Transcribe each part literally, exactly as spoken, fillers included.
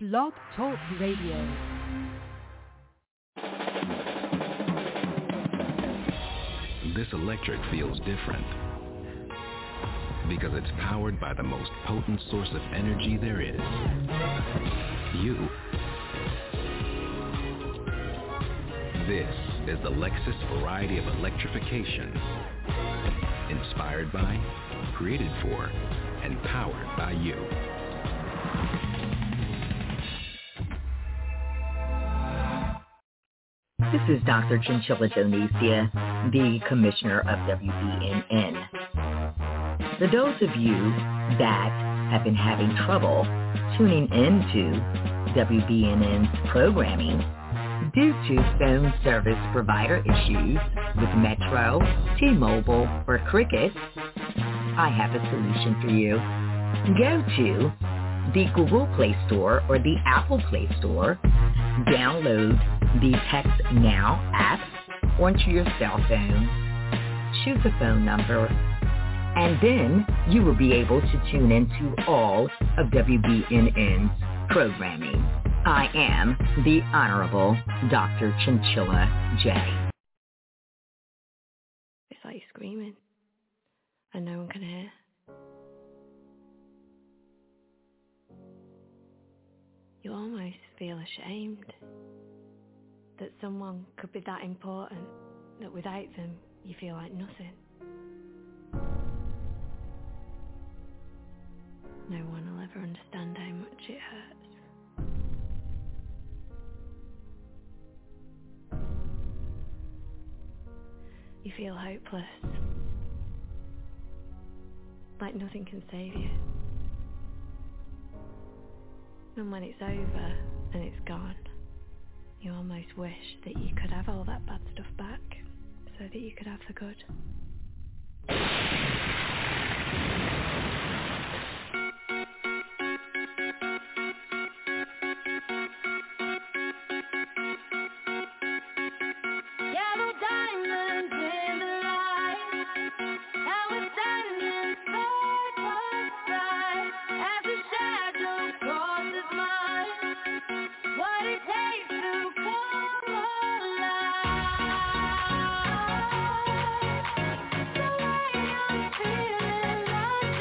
Blog Talk Radio. This electric feels different because it's powered by the most potent source of energy there is. You. This is the Lexus variety of electrification. Inspired by, created for, and powered by you. This is Doctor Chinchilla Donesia, the Commissioner of W B N N. For those of you that have been having trouble tuning into W B N N's programming due to phone service provider issues with Metro, T-Mobile, or Cricket, I have a solution for you. Go to the Google Play Store or the Apple Play Store, download the Text Now app onto your cell phone, choose a phone number, and then you will be able to tune into all of W B N N's programming. I am the Honorable Doctor Chinchilla J. It's like you're screaming and no one can hear. You almost feel ashamed that someone could be that important, that without them you feel like nothing. No one will ever understand how much it hurts. You feel hopeless, like nothing can save you. And when it's over and it's gone, you almost wish that you could have all that bad stuff back so that you could have the good. Feeling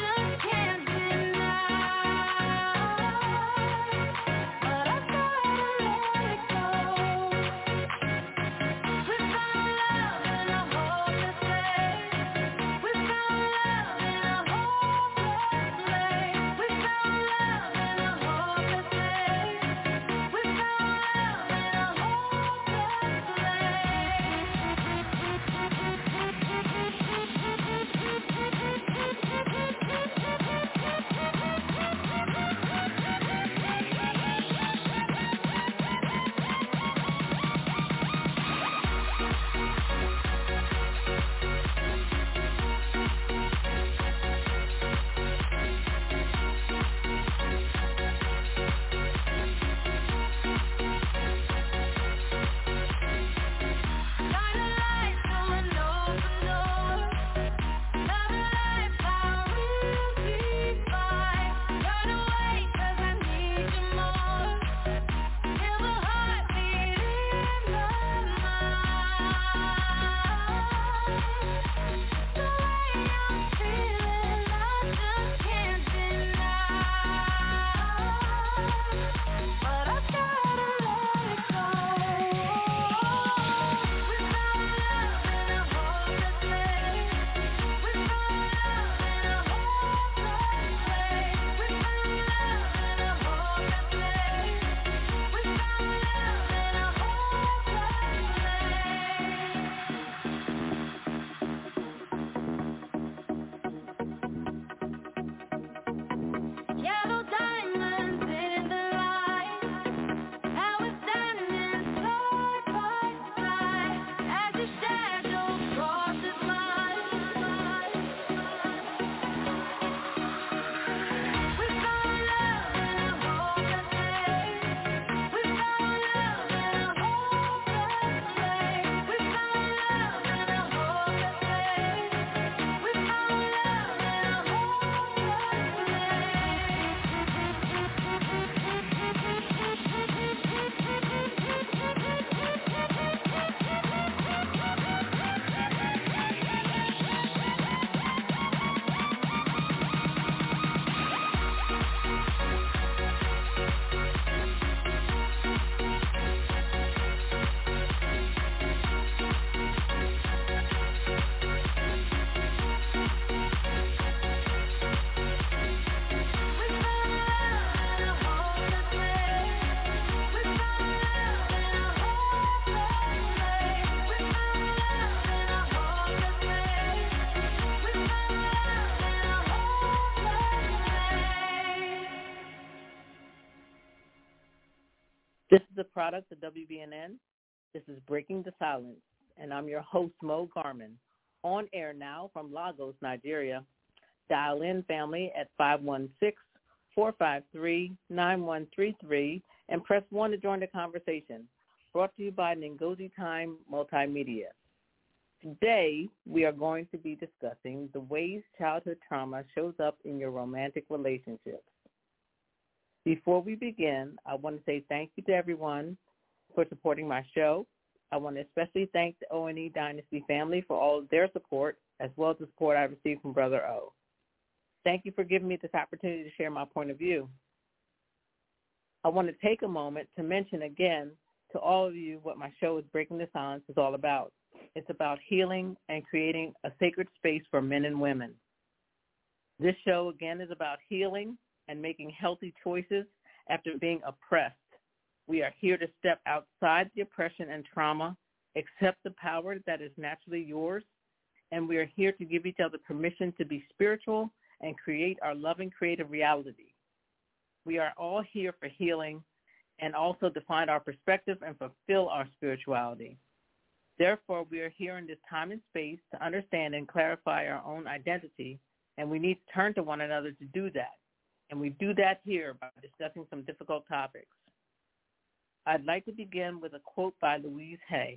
This is a product of W B N N. This is Breaking the Silence, and I'm your host, Mo Garmin. On air now from Lagos, Nigeria. Dial in, family, at five one six, four five three, nine one three three and press one to join the conversation. Brought to you by Ngozi Time Multimedia. Today, we are going to be discussing the ways childhood trauma shows up in your romantic relationships. Before we begin, I want to say thank you to everyone for supporting my show. I want to especially thank the O and E Dynasty family for all of their support, as well as the support I received from Brother O. Thank you for giving me this opportunity to share my point of view. I want to take a moment to mention again to all of you what my show is Breaking the Silence is all about. It's about healing and creating a sacred space for men and women. This show, again, is about healing and making healthy choices after being oppressed. We are here to step outside the oppression and trauma, accept the power that is naturally yours, and we are here to give each other permission to be spiritual and create our loving, creative reality. We are all here for healing and also to find our perspective and fulfill our spirituality. Therefore, we are here in this time and space to understand and clarify our own identity, and we need to turn to one another to do that. And we do that here by discussing some difficult topics. I'd like to begin with a quote by Louise Hay.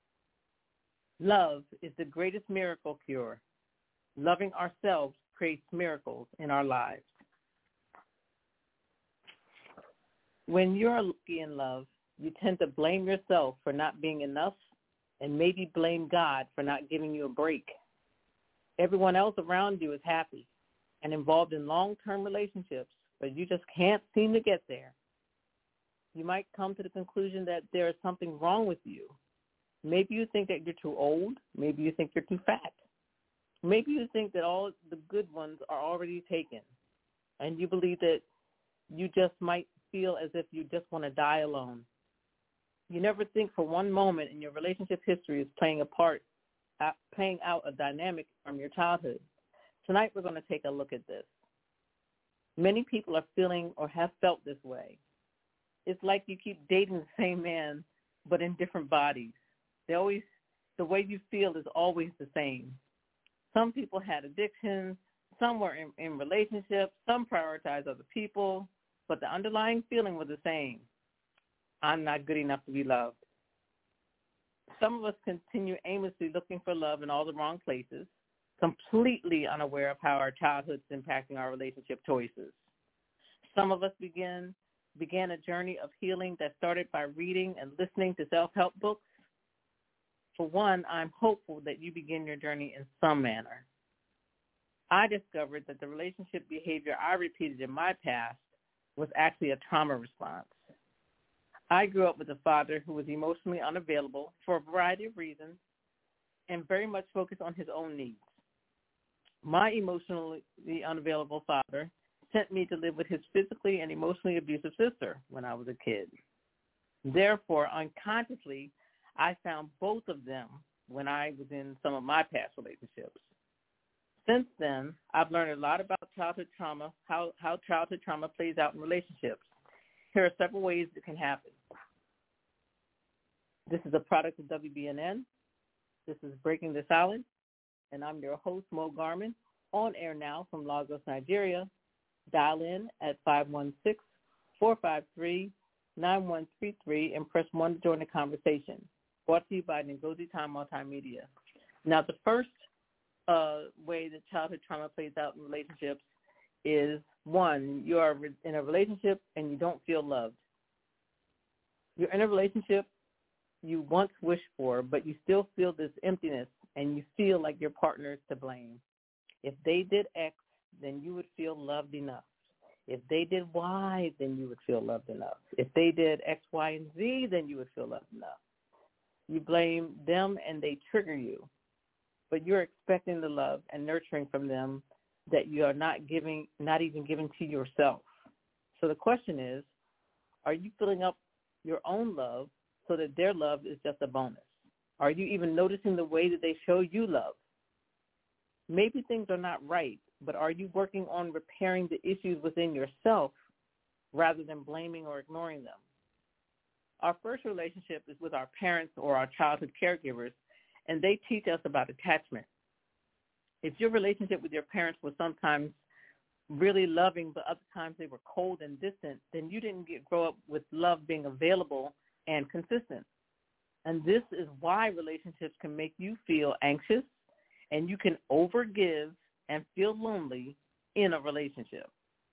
Love is the greatest miracle cure. Loving ourselves creates miracles in our lives. When you're in love, you tend to blame yourself for not being enough and maybe blame God for not giving you a break. Everyone else around you is happy and involved in long-term relationships, but you just can't seem to get there. You might come to the conclusion that there is something wrong with you. Maybe you think that you're too old. Maybe you think you're too fat. Maybe you think that all the good ones are already taken, and you believe that you just might feel as if you just want to die alone. You never think for one moment in your relationship history is playing a part, uh, playing out a dynamic from your childhood. Tonight we're going to take a look at this. Many people are feeling or have felt this way. It's like you keep dating the same man, but in different bodies. They always, the way you feel is always the same. Some people had addictions, some were in, in relationships, some prioritized other people, but the underlying feeling was the same. I'm not good enough to be loved. Some of us continue aimlessly looking for love in all the wrong places, completely unaware of how our childhood is impacting our relationship choices. Some of us begin, began a journey of healing that started by reading and listening to self-help books. For one, I'm hopeful that you begin your journey in some manner. I discovered that the relationship behavior I repeated in my past was actually a trauma response. I grew up with a father who was emotionally unavailable for a variety of reasons and very much focused on his own needs. My emotionally unavailable father sent me to live with his physically and emotionally abusive sister when I was a kid. Therefore, unconsciously, I found both of them when I was in some of my past relationships. Since then, I've learned a lot about childhood trauma, how, how childhood trauma plays out in relationships. Here are several ways it can happen. This is a product of W B N N. This is Breaking the Silence, and I'm your host, Mo Garmin, on air now from Lagos, Nigeria. Dial in at five one six, four five three, nine one three three and press one to join the conversation. Brought to you by Ngozi Time Multimedia. Now, the first uh, way that childhood trauma plays out in relationships is, one, you are in a relationship and you don't feel loved. You're in a relationship you once wished for, but you still feel this emptiness and you feel like your partner is to blame. If they did X, then you would feel loved enough. If they did Y, then you would feel loved enough. If they did X, Y, and Z, then you would feel loved enough. You blame them and they trigger you, but you're expecting the love and nurturing from them that you are not giving, not even giving to yourself. So the question is, are you filling up your own love so that their love is just a bonus? Are you even noticing the way that they show you love? Maybe things are not right, but are you working on repairing the issues within yourself rather than blaming or ignoring them? Our first relationship is with our parents or our childhood caregivers, and they teach us about attachment. If your relationship with your parents was sometimes really loving, but other times they were cold and distant, then you didn't get grow up with love being available and consistent. And this is why relationships can make you feel anxious, and you can overgive and feel lonely in a relationship.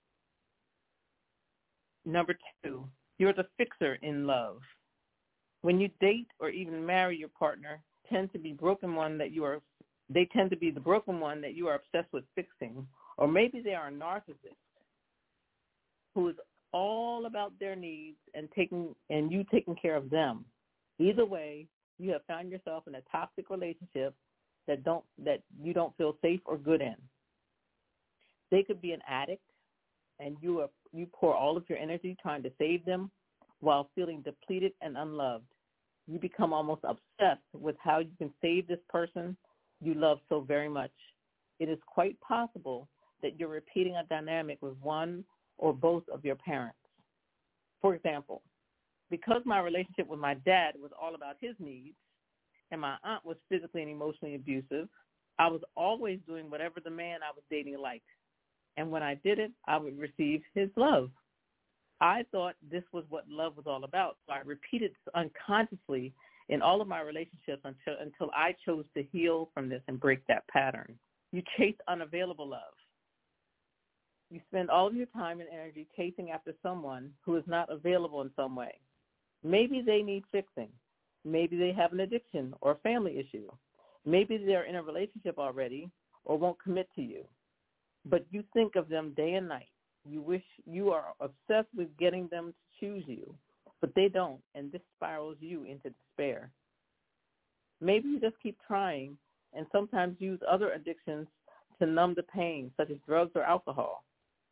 Number two, you're the fixer in love. When you date or even marry your partner, tend to be broken one that you are. They tend to be the broken one that you are obsessed with fixing, or maybe they are a narcissist who is all about their needs and taking and you taking care of them. Either way, you have found yourself in a toxic relationship that don't that you don't feel safe or good in. They could be an addict, and you are, you pour all of your energy trying to save them while feeling depleted and unloved. You become almost obsessed with how you can save this person you love so very much. It is quite possible that you're repeating a dynamic with one or both of your parents. For example, because my relationship with my dad was all about his needs and my aunt was physically and emotionally abusive, I was always doing whatever the man I was dating liked. And when I did it, I would receive his love. I thought this was what love was all about, so I repeated unconsciously in all of my relationships until until I chose to heal from this and break that pattern. You chase unavailable love. You spend all of your time and energy chasing after someone who is not available in some way. Maybe they need fixing. Maybe they have an addiction or a family issue. Maybe they're in a relationship already or won't commit to you. But you think of them day and night. You wish you are obsessed with getting them to choose you, but they don't, and this spirals you into despair. Maybe you just keep trying and sometimes use other addictions to numb the pain, such as drugs or alcohol.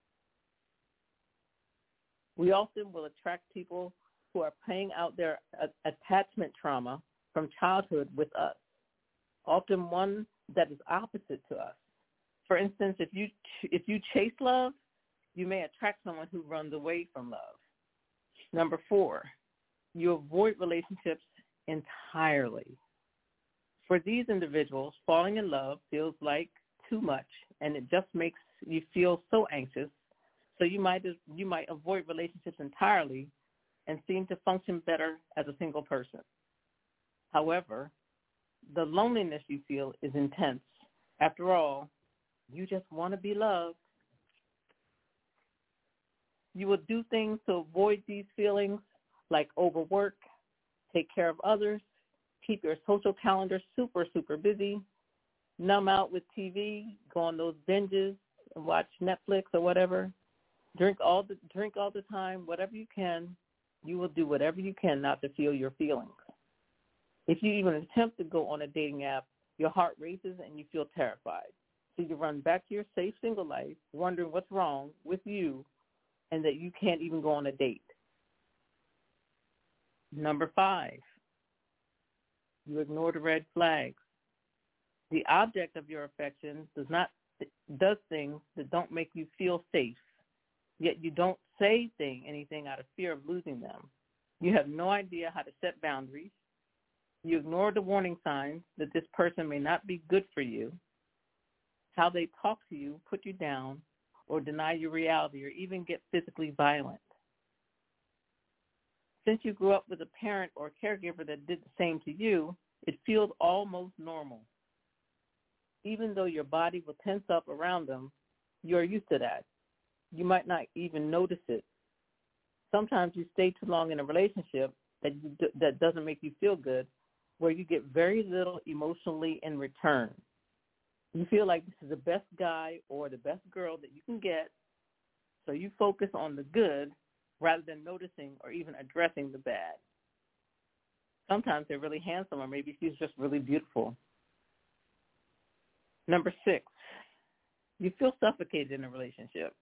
We often will attract people who are playing out their uh, attachment trauma from childhood with us, often one that is opposite to us. For instance, if you ch- if you chase love, you may attract someone who runs away from love. Number four, you avoid relationships entirely. For these individuals, falling in love feels like too much, and it just makes you feel so anxious. So you might you might avoid relationships entirely and seem to function better as a single person. However, the loneliness you feel is intense. After all, you just want to be loved. You will do things to avoid these feelings, like overwork, take care of others, keep your social calendar super, super busy, numb out with T V, go on those binges, and watch Netflix or whatever. Drink all the drink all the time, whatever you can. You will do whatever you can not to feel your feelings. If you even attempt to go on a dating app, your heart races and you feel terrified. So you run back to your safe single life, wondering what's wrong with you and that you can't even go on a date. Number five, you ignore the red flags. The object of your affection does not does things that don't make you feel safe, yet you don't say thing, anything out of fear of losing them. You have no idea how to set boundaries. You ignore the warning signs that this person may not be good for you. How they talk to you, put you down, or deny your reality, or even get physically violent. Since you grew up with a parent or caregiver that did the same to you, it feels almost normal. Even though your body will tense up around them, you're used to that. You might not even notice it. Sometimes you stay too long in a relationship that you, that doesn't make you feel good, where you get very little emotionally in return. You feel like this is the best guy or the best girl that you can get, so you focus on the good rather than noticing or even addressing the bad. Sometimes they're really handsome, or maybe she's just really beautiful. Number six, you feel suffocated in a relationship.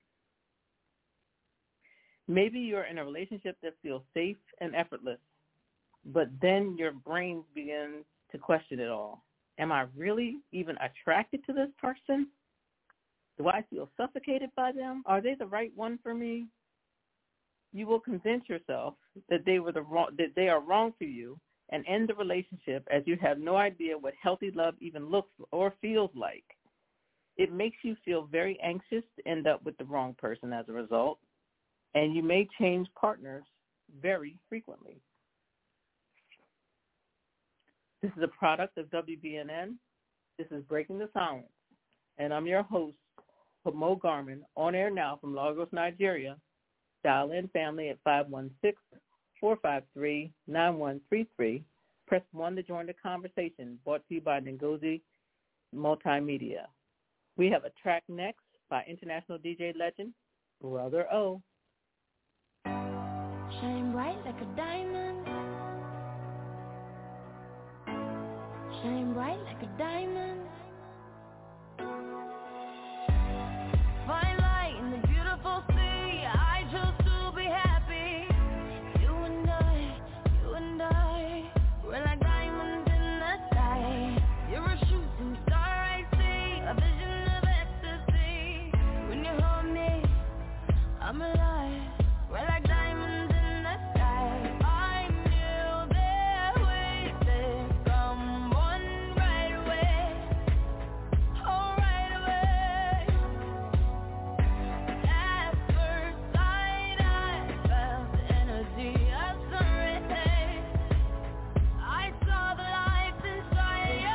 Maybe you're in a relationship that feels safe and effortless, but then your brain begins to question it all. Am I really even attracted to this person? Do I feel suffocated by them? Are they the right one for me? You will convince yourself that they were the wrong, that they are wrong for you, and end the relationship as you have no idea what healthy love even looks or feels like. It makes you feel very anxious to end up with the wrong person as a result, and you may change partners very frequently. This is a product of W B N N. This is Breaking the Silence, and I'm your host, Mo Garmin, on air now from Lagos, Nigeria. Dial in family at five one six, four five three, nine one three three. Press one to join the conversation, brought to you by Ngozi Multimedia. We have a track next by international D J legend, Brother O. Shine bright like a diamond. Shine bright like a diamond. Fine light in the beautiful sea. I chose to be happy. You and I, you and I, we're like diamonds in the sky. You're a shooting star I see, a vision of ecstasy. When you hold me, I'm alive. We're like diamonds in the sky. I knew there was someone right away. Oh, right away. At first sight, I felt the energy of sun rays. I saw the light inside you.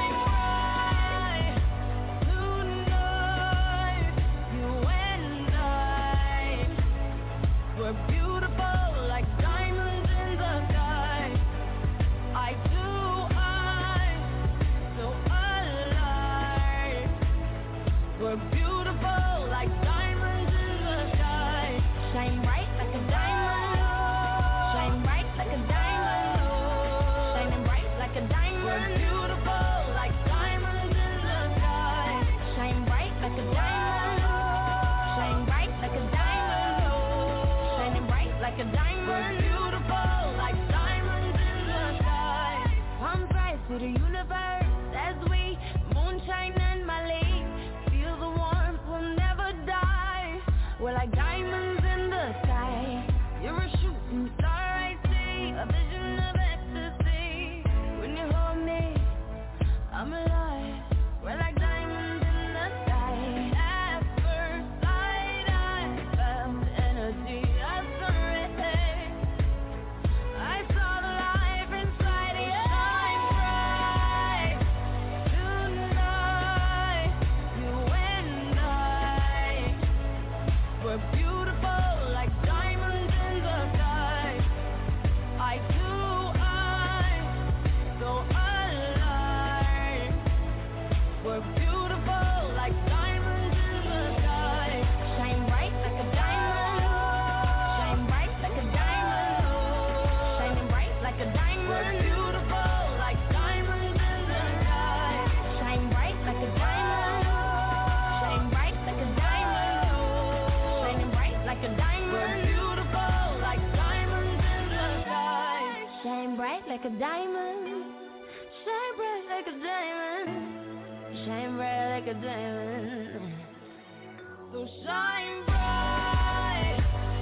Tonight, you and I were beautiful like diamonds in the sky. I do, I so alive. We're beautiful like diamonds in the sky. Shine bright like a diamond. Shine bright like a diamond. Shining bright like a diamond. We're beautiful like diamonds in the sky. Shine bright like a diamond. Shine bright like a diamond. Shining bright like a diamond. We're beautiful like diamonds in the sky. Palms rise to the universe as we moonshine and Malay. Feel the warmth, we'll never die. We're like diamonds in the sky. You're a shooting star I see, a vision of ecstasy. When you hold me, I'm alive. We're like diamonds in the sky. At first sight, I felt the energy of sun rays. I saw the life inside you. Shine bright tonight. You and I were beautiful like diamonds in the sky. I do, I so alive. We're beautiful like diamonds in the sky. Shine bright like a diamond. Shine bright like a diamond. Shining bright like a diamond. We're beautiful like diamonds in the sky. Shine bright like a diamond. Shine bright like a diamond. Shining bright like a diamond. We're beautiful like diamonds in the sky. Shine bright like a diamond. Shine bright like a diamond. Shine bright like a diamond. So shine bright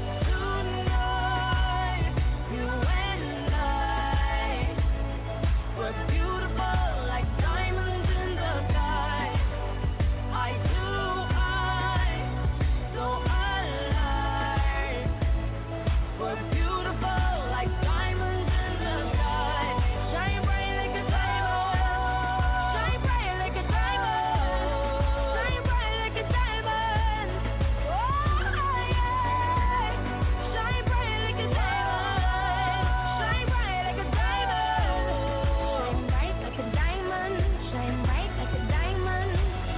tonight. You and I were beautiful like diamonds in the sky. I do, I so alive. We're beautiful like diamonds in the sky. Shine bright like a diamond. Shine bright like a diamond. Shine bright like a diamond. Oh yeah. Shine bright like a diamond. Shine bright like a diamond. Shine bright like a diamond. Shine bright like a diamond.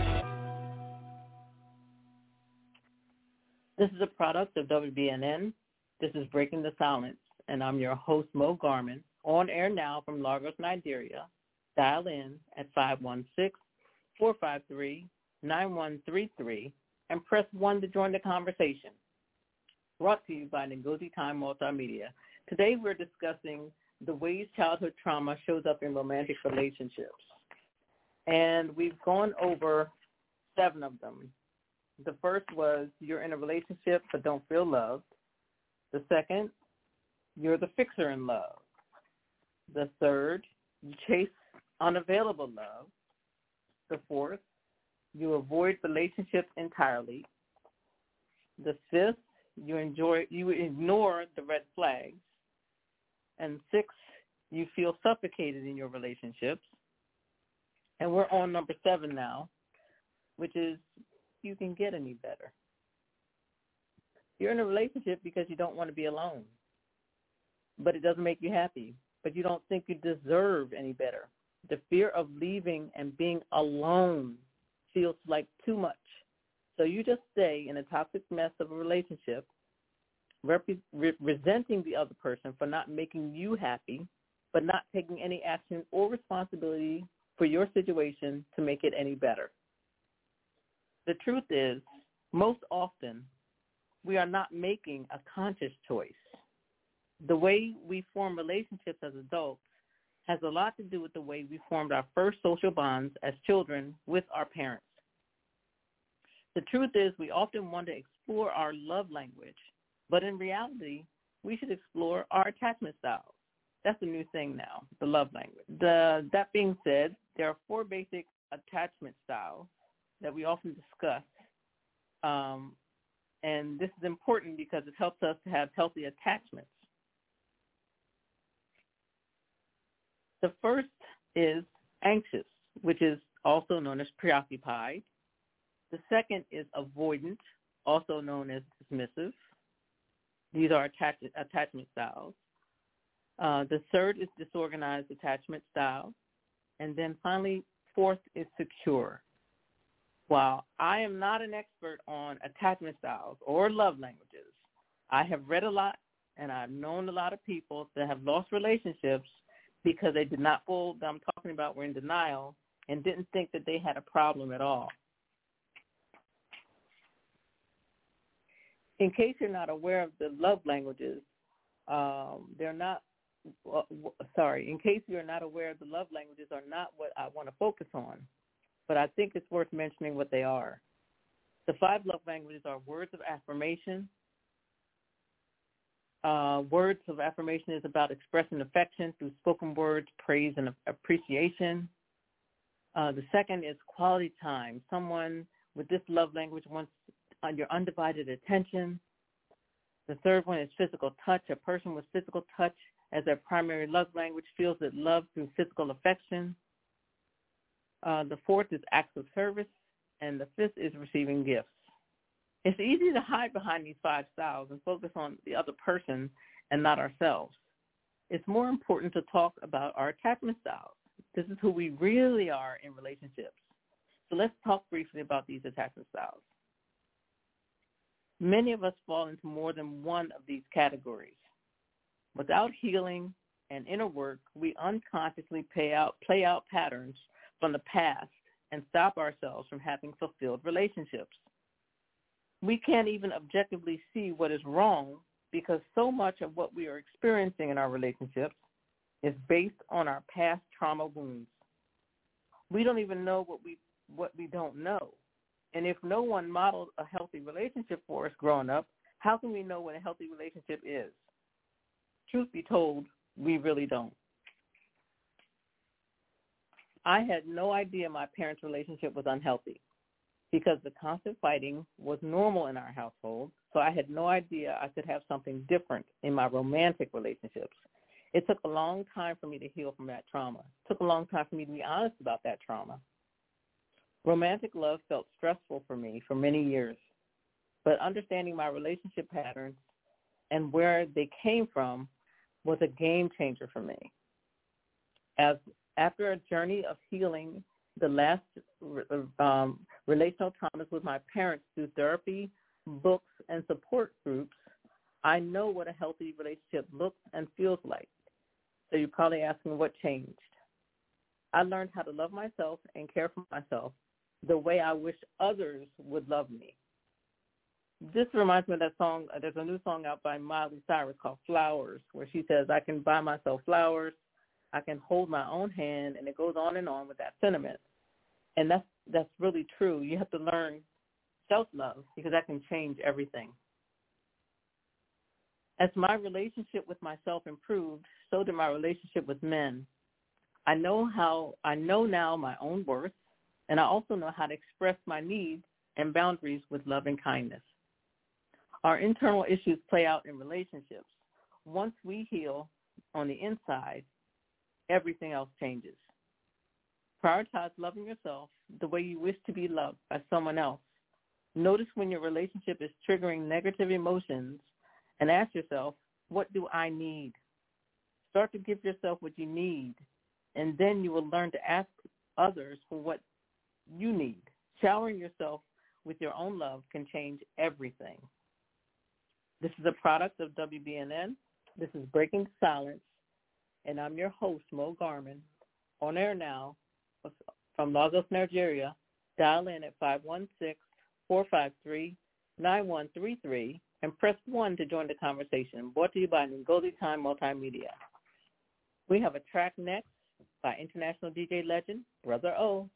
This is a product of W B N N. This is Breaking the Silence, and I'm your host, Mo Garmin, on air now from Lagos, Nigeria. Dial in at five one six, four five three, nine one three three and press one to join the conversation. Brought to you by Ngozi Time Multimedia. Today we're discussing the ways childhood trauma shows up in romantic relationships. And we've gone over seven of them. The first was you're in a relationship but don't feel loved. The second, you're the fixer in love. The third, you chase unavailable love. The fourth, you avoid relationships entirely. The fifth, you enjoy you ignore the red flags. And six, you feel suffocated in your relationships. And we're on number seven now, which is you can get any better. You're in a relationship because you don't want to be alone, but it doesn't make you happy, but you don't think you deserve any better. The fear of leaving and being alone feels like too much. So you just stay in a toxic mess of a relationship, rep- re- resenting the other person for not making you happy, but not taking any action or responsibility for your situation to make it any better. The truth is, most often, we are not making a conscious choice. The way we form relationships as adults has a lot to do with the way we formed our first social bonds as children with our parents. The truth is we often want to explore our love language, but in reality, we should explore our attachment styles. That's a new thing now, the love language. The, that being said, there are four basic attachment styles that we often discuss, um, and this is important because it helps us to have healthy attachments. The first is anxious, which is also known as preoccupied. The second is avoidant, also known as dismissive. These are attach- attachment styles. Uh, the third is disorganized attachment style. And then finally, fourth is secure. While I am not an expert on attachment styles or love languages, I have read a lot and I've known a lot of people that have lost relationships because they did not feel that I'm talking about were in denial and didn't think that they had a problem at all. In case you're not aware of the love languages, um, they're not, uh, sorry, in case you're not aware of the love languages are not what I want to focus on, but I think it's worth mentioning what they are. The five love languages are words of affirmation. Uh, words of affirmation is about expressing affection through spoken words, praise, and appreciation. Uh, the second is quality time. Someone with this love language wants your undivided attention. The third one is physical touch. A person with physical touch as their primary love language feels that love through physical affection. Uh, the fourth is acts of service, and the fifth is receiving gifts. It's easy to hide behind these five styles and focus on the other person and not ourselves. It's more important to talk about our attachment styles. This is who we really are in relationships. So let's talk briefly about these attachment styles. Many of us fall into more than one of these categories. Without healing and inner work, we unconsciously play out, play out patterns from the past and stop ourselves from having fulfilled relationships. We can't even objectively see what is wrong because so much of what we are experiencing in our relationships is based on our past trauma wounds. We don't even know what we what we don't know. And if no one modeled a healthy relationship for us growing up, how can we know what a healthy relationship is? Truth be told, we really don't. I had no idea my parents' relationship was unhealthy because the constant fighting was normal in our household, so I had no idea I could have something different in my romantic relationships. It took a long time for me to heal from that trauma. It took a long time for me to be honest about that trauma. Romantic love felt stressful for me for many years, but understanding my relationship patterns and where they came from was a game changer for me. As after a journey of healing the last um, relational traumas with my parents through therapy, books, and support groups, I know what a healthy relationship looks and feels like. So you're probably asking what changed. I learned how to love myself and care for myself the way I wish others would love me. This reminds me of that song. There's a new song out by Miley Cyrus called Flowers, where she says, I can buy myself flowers, I can hold my own hand, and it goes on and on with that sentiment. And that's that's really true. You have to learn self-love because that can change everything. As my relationship with myself improved, so did my relationship with men. I know how I know now my own worth, and I also know how to express my needs and boundaries with love and kindness. Our internal issues play out in relationships. Once we heal on the inside, everything else changes. Prioritize loving yourself the way you wish to be loved by someone else. Notice when your relationship is triggering negative emotions and ask yourself, what do I need? Start to give yourself what you need, and then you will learn to ask others for what you need. Showering yourself with your own love can change everything. This is a product of W B N N. This is Breaking Silence, and I'm your host, Mo Garmin, on air now from Lagos, Nigeria. Dial in at five one six, four five three, nine one three three and press one to join the conversation. Brought to you by Ngozi Time Multimedia. We have a track next by international D J legend, Brother O.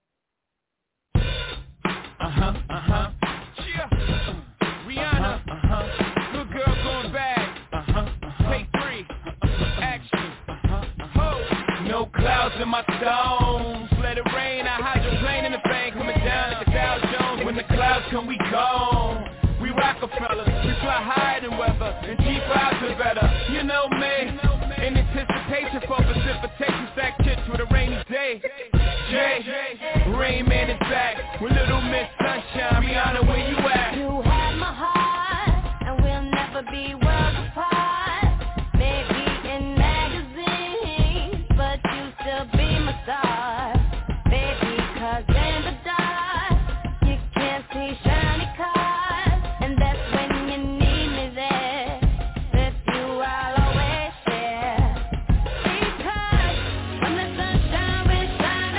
Uh-huh, uh-huh. Yeah. Rihanna. Uh-huh. Good girl going bad. Uh-huh, uh-huh. Take three. Action. Uh-huh, uh-huh. No clouds in my stones. Let it rain. I hydroplane in the bank. Coming down like a Dow Jones. When the clouds come, we gone. We Rockefeller. We fly higher than weather. And G fives are better. You know me. In anticipation for precipitation. Stack chips with a rainy day. Jay, Rain Man is back with Little Miss Sunshine. Rihanna, where you at? You have my heart, and we'll never be worlds apart. Maybe in magazines, but you still be my star. Baby, 'cause in the dark, you can't see shiny cars, and that's when you need me there. With you I'll always share. Because when the sunshine will shine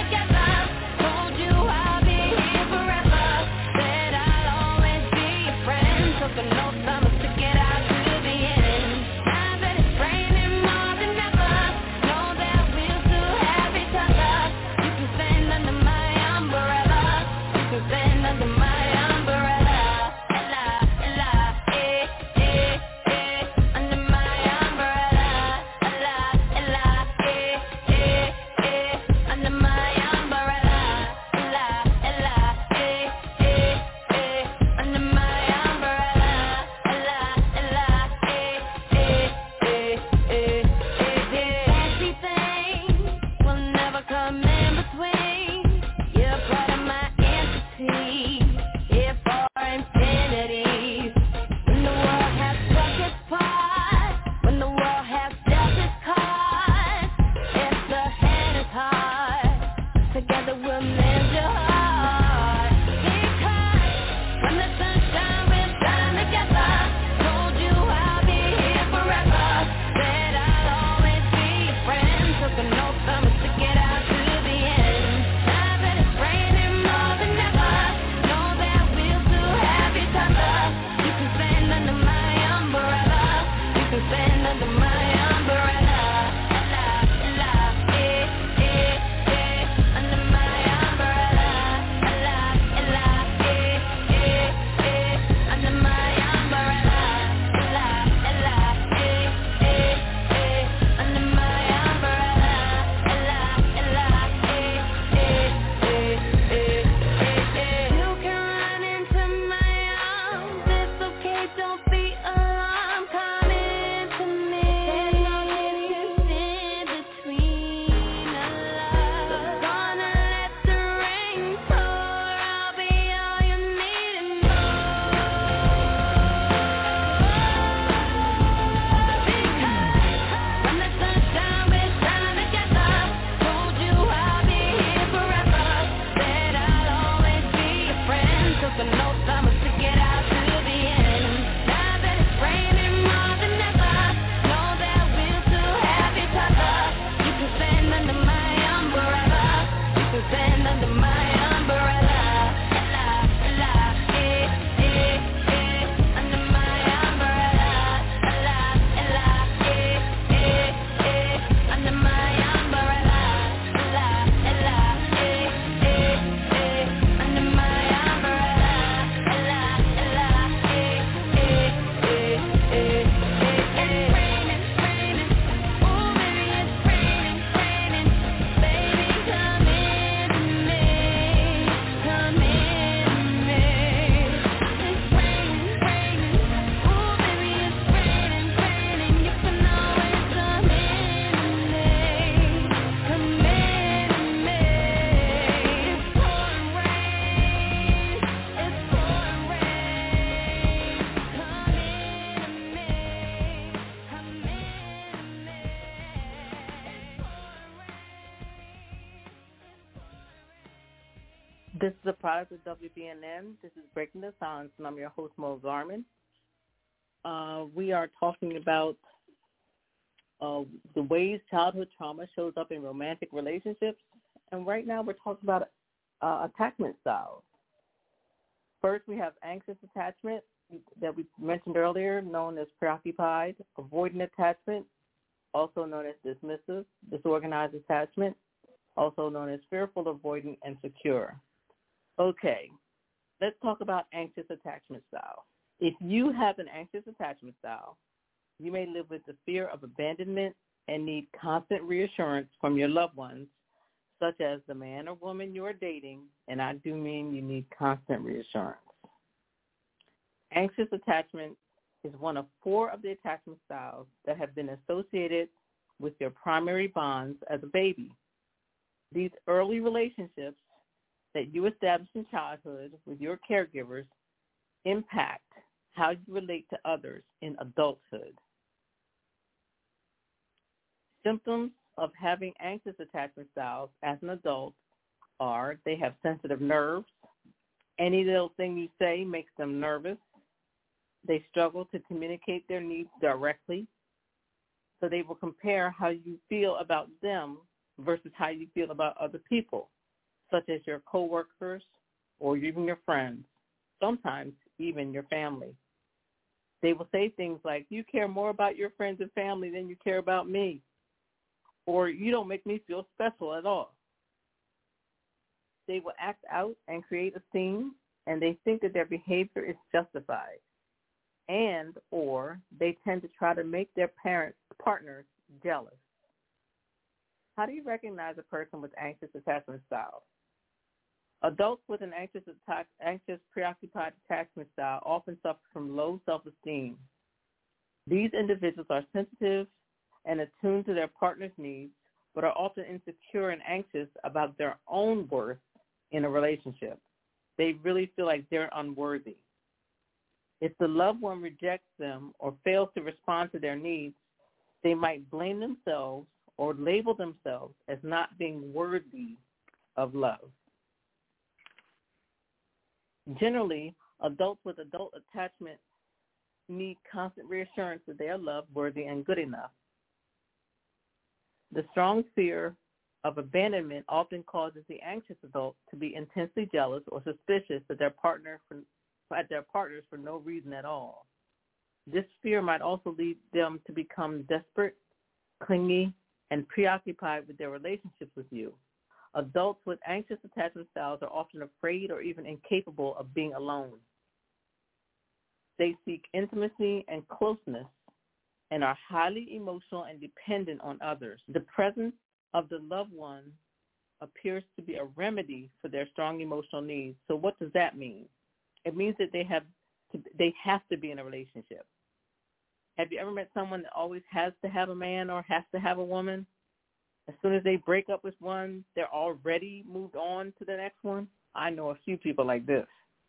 This is a product of W B N N. This is Breaking the Silence, and I'm your host, Mo Garmin. Uh, we are talking about uh, the ways childhood trauma shows up in romantic relationships, and right now we're talking about uh, attachment styles. First, we have anxious attachment that we mentioned earlier, known as preoccupied, avoidant attachment, also known as dismissive, disorganized attachment, also known as fearful, avoidant, and secure. Okay, let's talk about anxious attachment style. If you have an anxious attachment style, you may live with the fear of abandonment and need constant reassurance from your loved ones, such as the man or woman you are dating, and I do mean you need constant reassurance. Anxious attachment is one of four of the attachment styles that have been associated with your primary bonds as a baby. These early relationships that you establish in childhood with your caregivers impact how you relate to others in adulthood. Symptoms of having anxious attachment styles as an adult are they have sensitive nerves. Any little thing you say makes them nervous. They struggle to communicate their needs directly, so they will compare how you feel about them versus how you feel about other people, such as your coworkers or even your friends, sometimes even your family. They will say things like, you care more about your friends and family than you care about me, or you don't make me feel special at all. They will act out and create a scene, and they think that their behavior is justified, and or they tend to try to make their parents, partners jealous. How do you recognize a person with anxious attachment style? Adults with an anxious, attack, anxious, preoccupied attachment style often suffer from low self-esteem. These individuals are sensitive and attuned to their partner's needs, but are often insecure and anxious about their own worth in a relationship. They really feel like they're unworthy. If the loved one rejects them or fails to respond to their needs, they might blame themselves or label themselves as not being worthy of love. Generally, adults with adult attachment need constant reassurance that they are loved, worthy, and good enough. The strong fear of abandonment often causes the anxious adult to be intensely jealous or suspicious of their partner for, at their partners for no reason at all. This fear might also lead them to become desperate, clingy, and preoccupied with their relationships with you. Adults with anxious attachment styles are often afraid or even incapable of being alone. They seek intimacy and closeness and are highly emotional and dependent on others. The presence of the loved one appears to be a remedy for their strong emotional needs. So what does that mean? It means that they have to, they have to be in a relationship. Have you ever met someone that always has to have a man or has to have a woman? As soon as they break up with one, they're already moved on to the next one? I know a few people like this.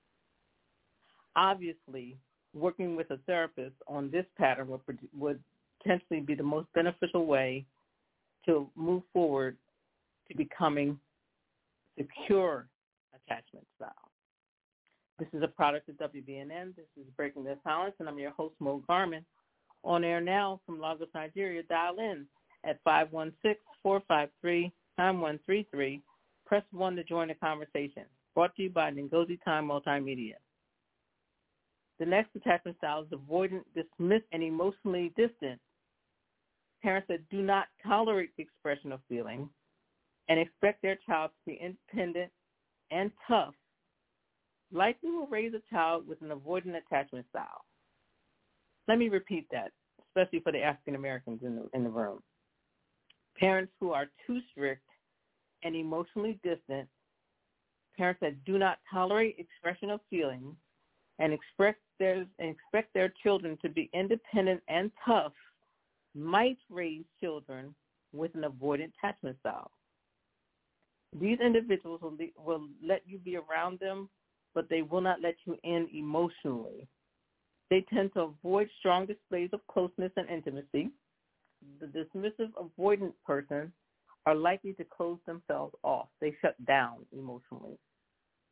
Obviously, working with a therapist on this pattern would, would potentially be the most beneficial way to move forward to becoming secure attachment style. This is a product of W B N N. This is Breaking the Silence, and I'm your host, Mo Garmin. On air now from Lagos, Nigeria. Dial in at five one six, four five three, nine one three three. Press one to join the conversation. Brought to you by Ngozi Time Multimedia. The next attachment style is avoidant, dismissive, and emotionally distant. Parents that do not tolerate the expression of feeling and expect their child to be independent and tough likely will raise a child with an avoidant attachment style. Let me repeat that, especially for the African Americans in the, in the room. Parents who are too strict and emotionally distant, parents that do not tolerate expression of feelings and expect their, and expect their children to be independent and tough might raise children with an avoidant attachment style. These individuals will, le- will let you be around them, but they will not let you in emotionally. They tend to avoid strong displays of closeness and intimacy. The dismissive, avoidant person are likely to close themselves off. They shut down emotionally.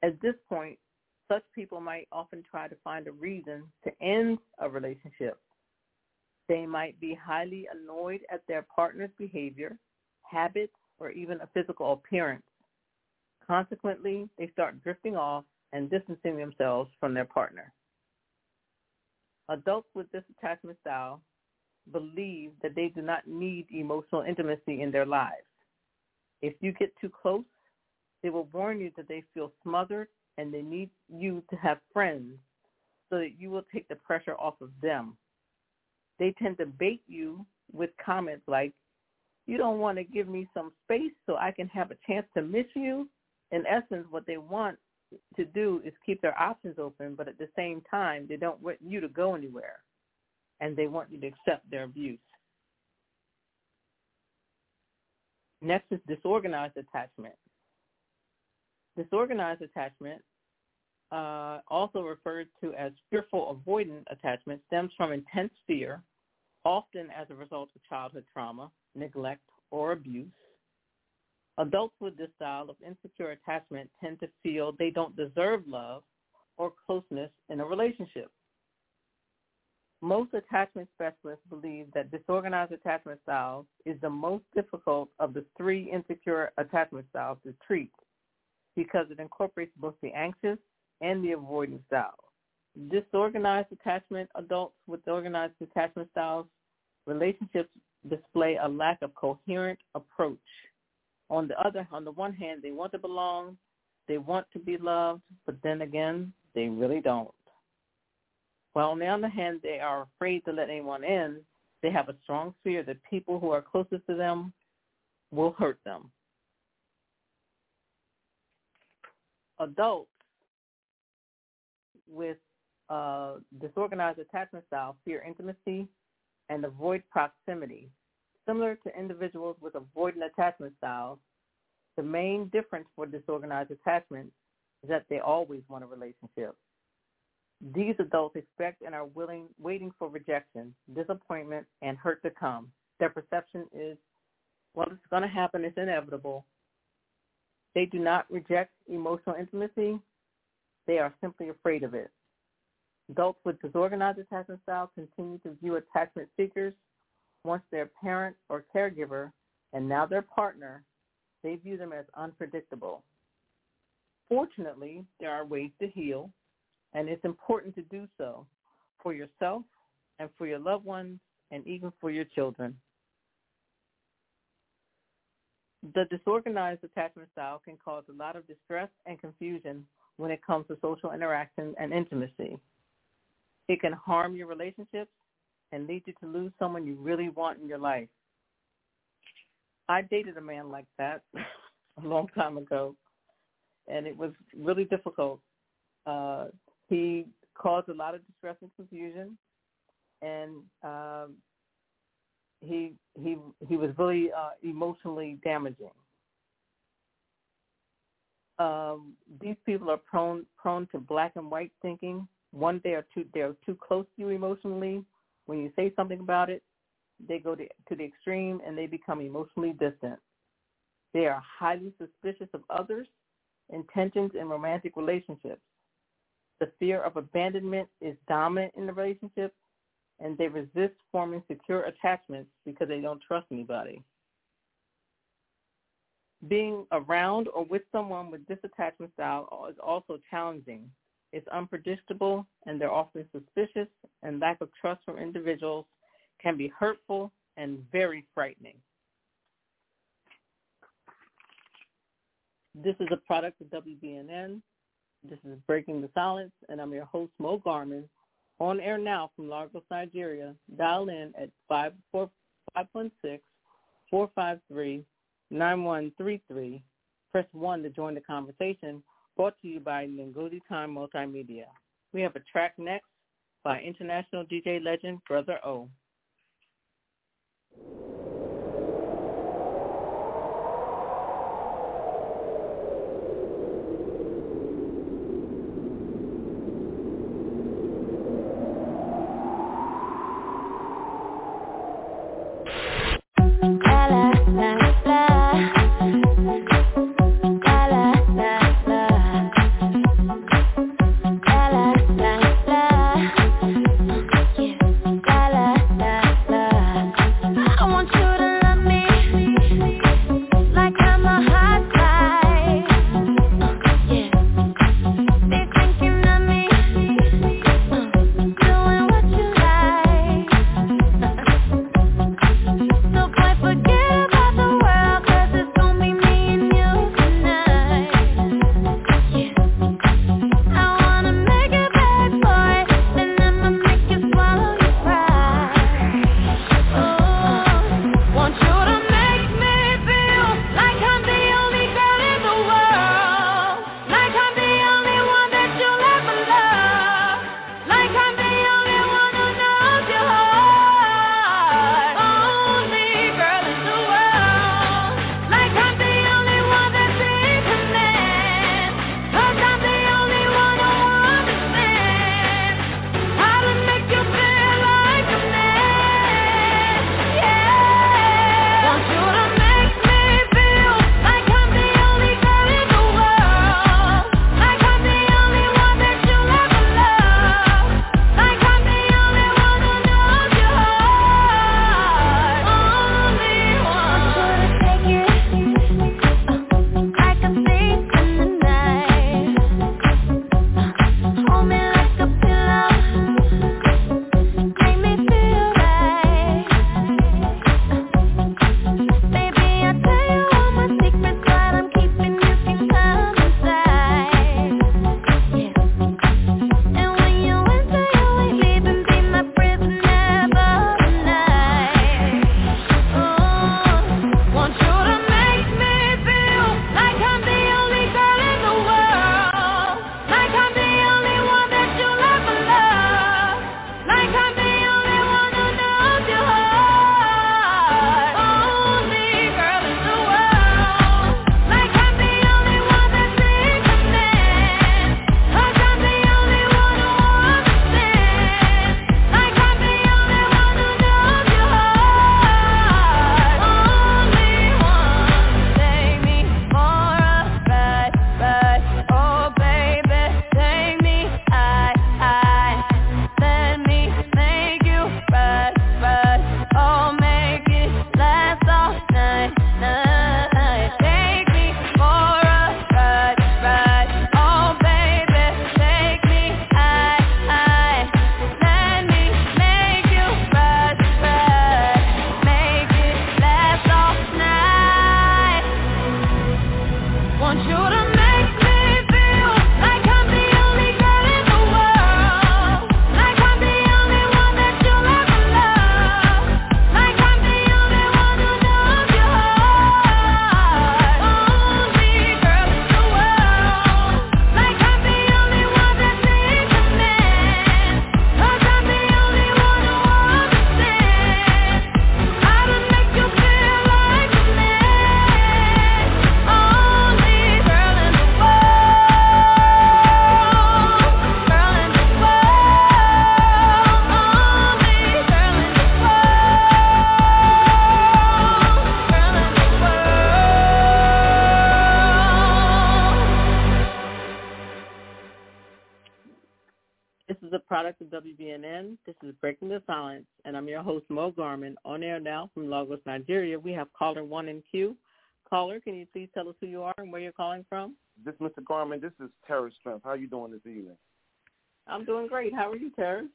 At this point, such people might often try to find a reason to end a relationship. They might be highly annoyed at their partner's behavior, habits, or even a physical appearance. Consequently, they start drifting off and distancing themselves from their partner. Adults with this attachment style believe that they do not need emotional intimacy in their lives. If you get too close, they will warn you that they feel smothered and they need you to have friends so that you will take the pressure off of them. They tend to bait you with comments like, you don't want to give me some space so I can have a chance to miss you? In essence, what they want to do is keep their options open, but at the same time, they don't want you to go anywhere, and they want you to accept their abuse. Next is disorganized attachment. Disorganized attachment, uh, also referred to as fearful avoidant attachment, stems from intense fear, often as a result of childhood trauma, neglect, or abuse. Adults with this style of insecure attachment tend to feel they don't deserve love or closeness in a relationship. Most attachment specialists believe that disorganized attachment styles is the most difficult of the three insecure attachment styles to treat because it incorporates both the anxious and the avoidant styles. Disorganized attachment adults with organized attachment styles, relationships display a lack of coherent approach. On the other, on the one hand, they want to belong, they want to be loved, but then again, they really don't. While on the other hand, they are afraid to let anyone in, they have a strong fear that people who are closest to them will hurt them. Adults with uh, disorganized attachment style fear intimacy and avoid proximity. Similar to individuals with avoidant attachment styles, the main difference for disorganized attachment is that they always want a relationship. These adults expect and are willing, waiting for rejection, disappointment, and hurt to come. Their perception is, well, it's going to happen, it's inevitable. They do not reject emotional intimacy. They are simply afraid of it. Adults with disorganized attachment style continue to view attachment seekers once their parent or caregiver and now their partner, they view them as unpredictable. Fortunately, there are ways to heal, and it's important to do so for yourself and for your loved ones and even for your children. The disorganized attachment style can cause a lot of distress and confusion when it comes to social interaction and intimacy. It can harm your relationships and lead you to lose someone you really want in your life. I dated a man like that a long time ago, and it was really difficult. Uh, he caused a lot of distress and confusion, and uh, he he he was really uh, emotionally damaging. Um, these people are prone prone to black and white thinking. One, they are too they are too close to you emotionally. When you say something about it, they go to, to the extreme and they become emotionally distant. They are highly suspicious of others' intentions in romantic relationships. The fear of abandonment is dominant in the relationship, and they resist forming secure attachments because they don't trust anybody. Being around or with someone with this attachment style is also challenging. It's unpredictable, and they're often suspicious, and lack of trust from individuals can be hurtful and very frightening. This is a product of W B N N. This is Breaking the Silence, and I'm your host, Mo Garmin, on air now from Lagos, Nigeria. Dial in at five four five one six, four five three, nine one three three. Press one to join the conversation. Brought to you by Ngodi Time Multimedia. We have a track next by international D J legend Brother O. product of W B N N. This is Breaking the Silence, and I'm your host, Mo Garmin. On air now from Lagos, Nigeria. We have caller one in queue. Caller, can you please tell us who you are and where you're calling from? This is Mister Garmin. This is Terrence Strength. How are you doing this evening? I'm doing great. How are you, Terrence?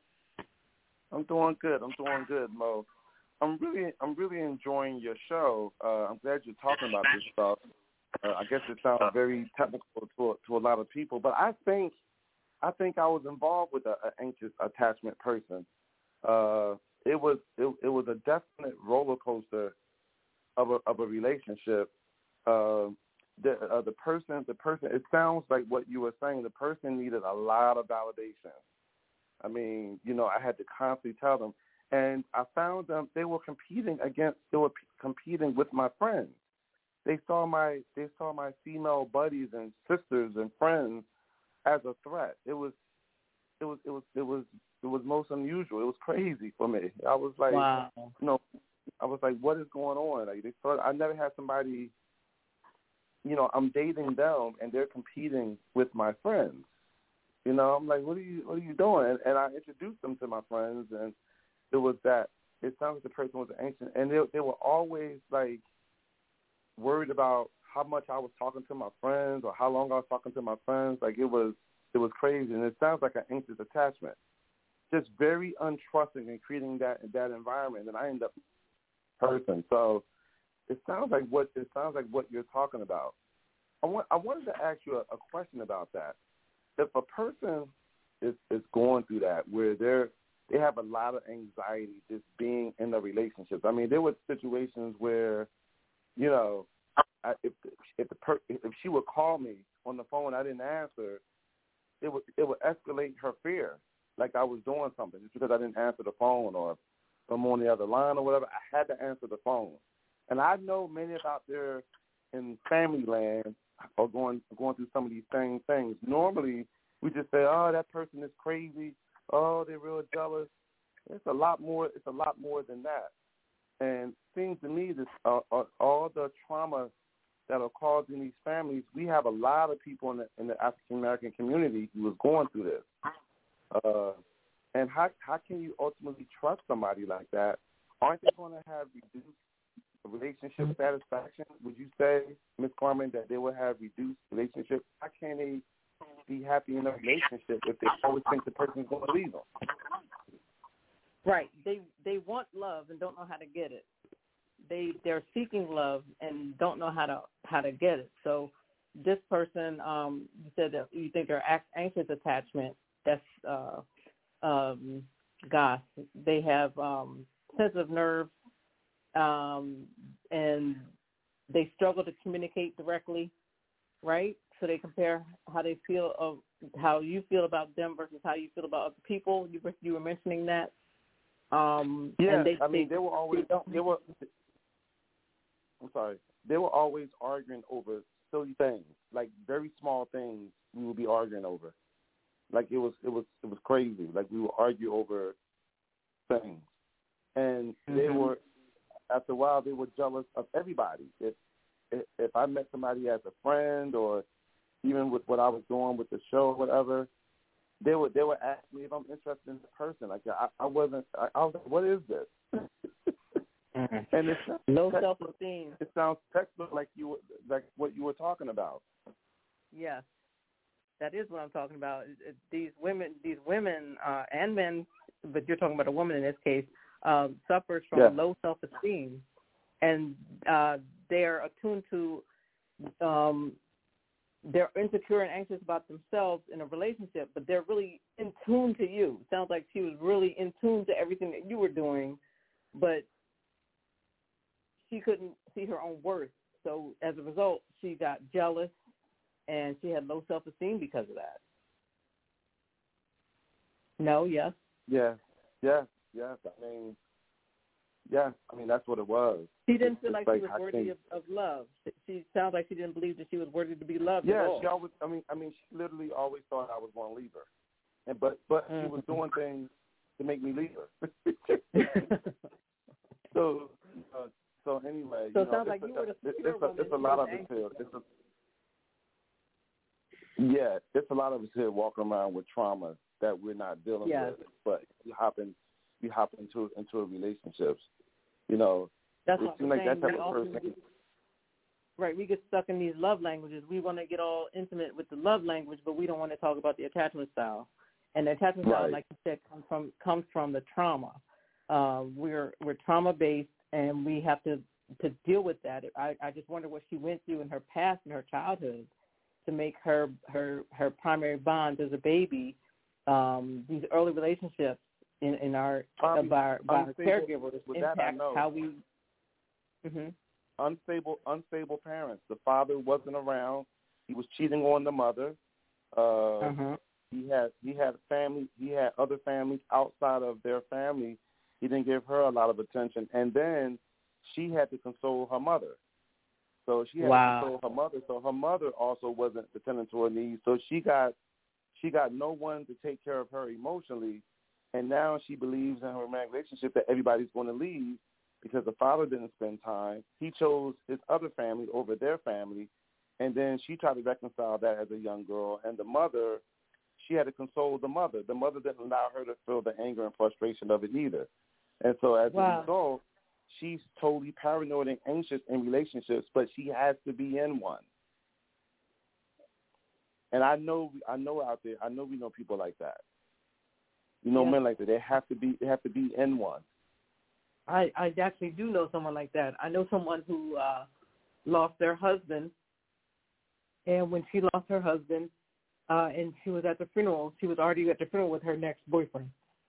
I'm doing good. I'm doing good, Mo. I'm really, I'm really enjoying your show. Uh, I'm glad you're talking about this stuff. Uh, I guess it sounds very technical to to a lot of people, but I think, I think I was involved with an anxious attachment person. Uh, it was, it, it was a definite roller coaster of a of a relationship. Uh, the uh, the person, the person. It sounds like what you were saying. The person needed a lot of validation. I mean, you know, I had to constantly tell them. And I found them, they were competing against, they were p- competing with my friends. They saw my, they saw my female buddies and sisters and friends as a threat. It was, it was, it was, it was, it was most unusual. It was crazy for me. I was like, wow. you know, I was like, what is going on? Like, they thought, I never had somebody, you know, I'm dating them and they're competing with my friends. You know, I'm like, what are you, what are you doing? And I introduced them to my friends, and it was that, it sounds like the person was anxious, and they, they were always, like, worried about how much I was talking to my friends or how long I was talking to my friends. Like, it was, it was crazy, and it sounds like an anxious attachment. Just very untrusting and creating that, that environment, and I end up person. So it sounds like what, it sounds like what you're talking about. I want, I wanted to ask you a, a question about that. If a person is, is going through that, where they're, they have a lot of anxiety just being in a relationship. I mean, there were situations where, you know, I, if if the per, if she would call me on the phone, I didn't answer, it would it would escalate her fear, like I was doing something just because I didn't answer the phone or I'm on the other line or whatever. I had to answer the phone, and I know many out there in family land are going going through some of these same things. Normally, we just say, "Oh, that person is crazy. Oh, they're real jealous." It's a lot more. It's a lot more than that. And it seems to me this uh, uh, all the trauma that are caused in these families. We have a lot of people in the, in the African American community who is going through this. Uh, and how how can you ultimately trust somebody like that? Aren't they going to have reduced relationship satisfaction? Would you say, Miz Carmen, that they will have reduced relationship? How can they be happy in a relationship if they always think the person's going to leave them? Right. They they want love and don't know how to get it. They they're seeking love and don't know how to how to get it. So this person, um, you said that you think they're anxious attachment. That's uh, um, gosh, they have um, sensitive nerves, um, and they struggle to communicate directly. Right. So they compare how they feel of how you feel about them versus how you feel about other people. You were you were mentioning that. Um, yeah, and they, I mean, they, they were always they, they were. I'm sorry. They were always arguing over silly things, like very small things. We would be arguing over, like it was it was it was crazy. Like we would argue over things, and mm-hmm. they were after a while they were jealous of everybody. If if, if I met somebody as a friend or even with what I was doing with the show or whatever, they would they would ask me if I'm interested in the person. Like I, I wasn't. I, I was like, what is this? mm-hmm. And it's low self-esteem. It sounds textbook like you like what you were talking about. Yes, that is what I'm talking about. These women, these women uh, and men, but you're talking about a woman in this case, um, suffers from yeah. low self-esteem, and uh, they are attuned to. Um, they're insecure and anxious about themselves in a relationship, but they're really in tune to you. It sounds like she was really in tune to everything that you were doing, but she couldn't see her own worth. So as a result, she got jealous, and she had low self-esteem because of that. No, yes? Yeah, yes, yes. I mean, yeah, I mean, that's what it was. She didn't feel it's like, like she was I worthy think, of, of love. She sounds like she didn't believe that she was worthy to be loved yeah, at all. she always, I mean, I mean, she literally always thought I was going to leave her. And But, but mm-hmm. she was doing things to make me leave her. so, uh, so anyway. So you it know, sounds like a, you were the it's, secure it's, a, woman. it's a lot of us here. It's a, yeah, it's a lot of us here walking around with trauma that we're not dealing Yes. with. But we hop in, we hop into into a relationships. You know, That's it what I'm seems like saying. that type We of often person. get- Right, we get stuck in these love languages. We want to get all intimate with the love language, but we don't want to talk about the attachment style. And the attachment style, Right. like you said, comes from comes from the trauma. Uh, we're we're trauma based, and we have to, to deal with that. I, I just wonder what she went through in her past and her childhood to make her her her primary bonds as a baby. Um, these early relationships in, in our Um, by our, by our unstable- caregivers with that I impact know. how we. Mm-hmm. unstable unstable parents. The father wasn't around. He was cheating on the mother. Uh, Uh-huh. He had he had family. He had other families outside of their family. He didn't give her a lot of attention, and then she had to console her mother. So she had Wow. to console her mother. So her mother also wasn't attending to her needs. So she got she got no one to take care of her emotionally, and now she believes in her romantic relationship that everybody's going to leave because the father didn't spend time. He chose his other family over their family, and then she tried to reconcile that as a young girl. And the mother, she had to console the mother. The mother didn't allow her to feel the anger and frustration of it either. And so as Wow. a result, she's totally paranoid and anxious in relationships, but she has to be in one. And I know, I know out there, I know we know people like that. You know, Yeah. men like that. They have to be, they have to be in one. I, I actually do know someone like that. I know someone who uh, lost their husband, and when she lost her husband, uh, and she was at the funeral, she was already at the funeral with her next boyfriend.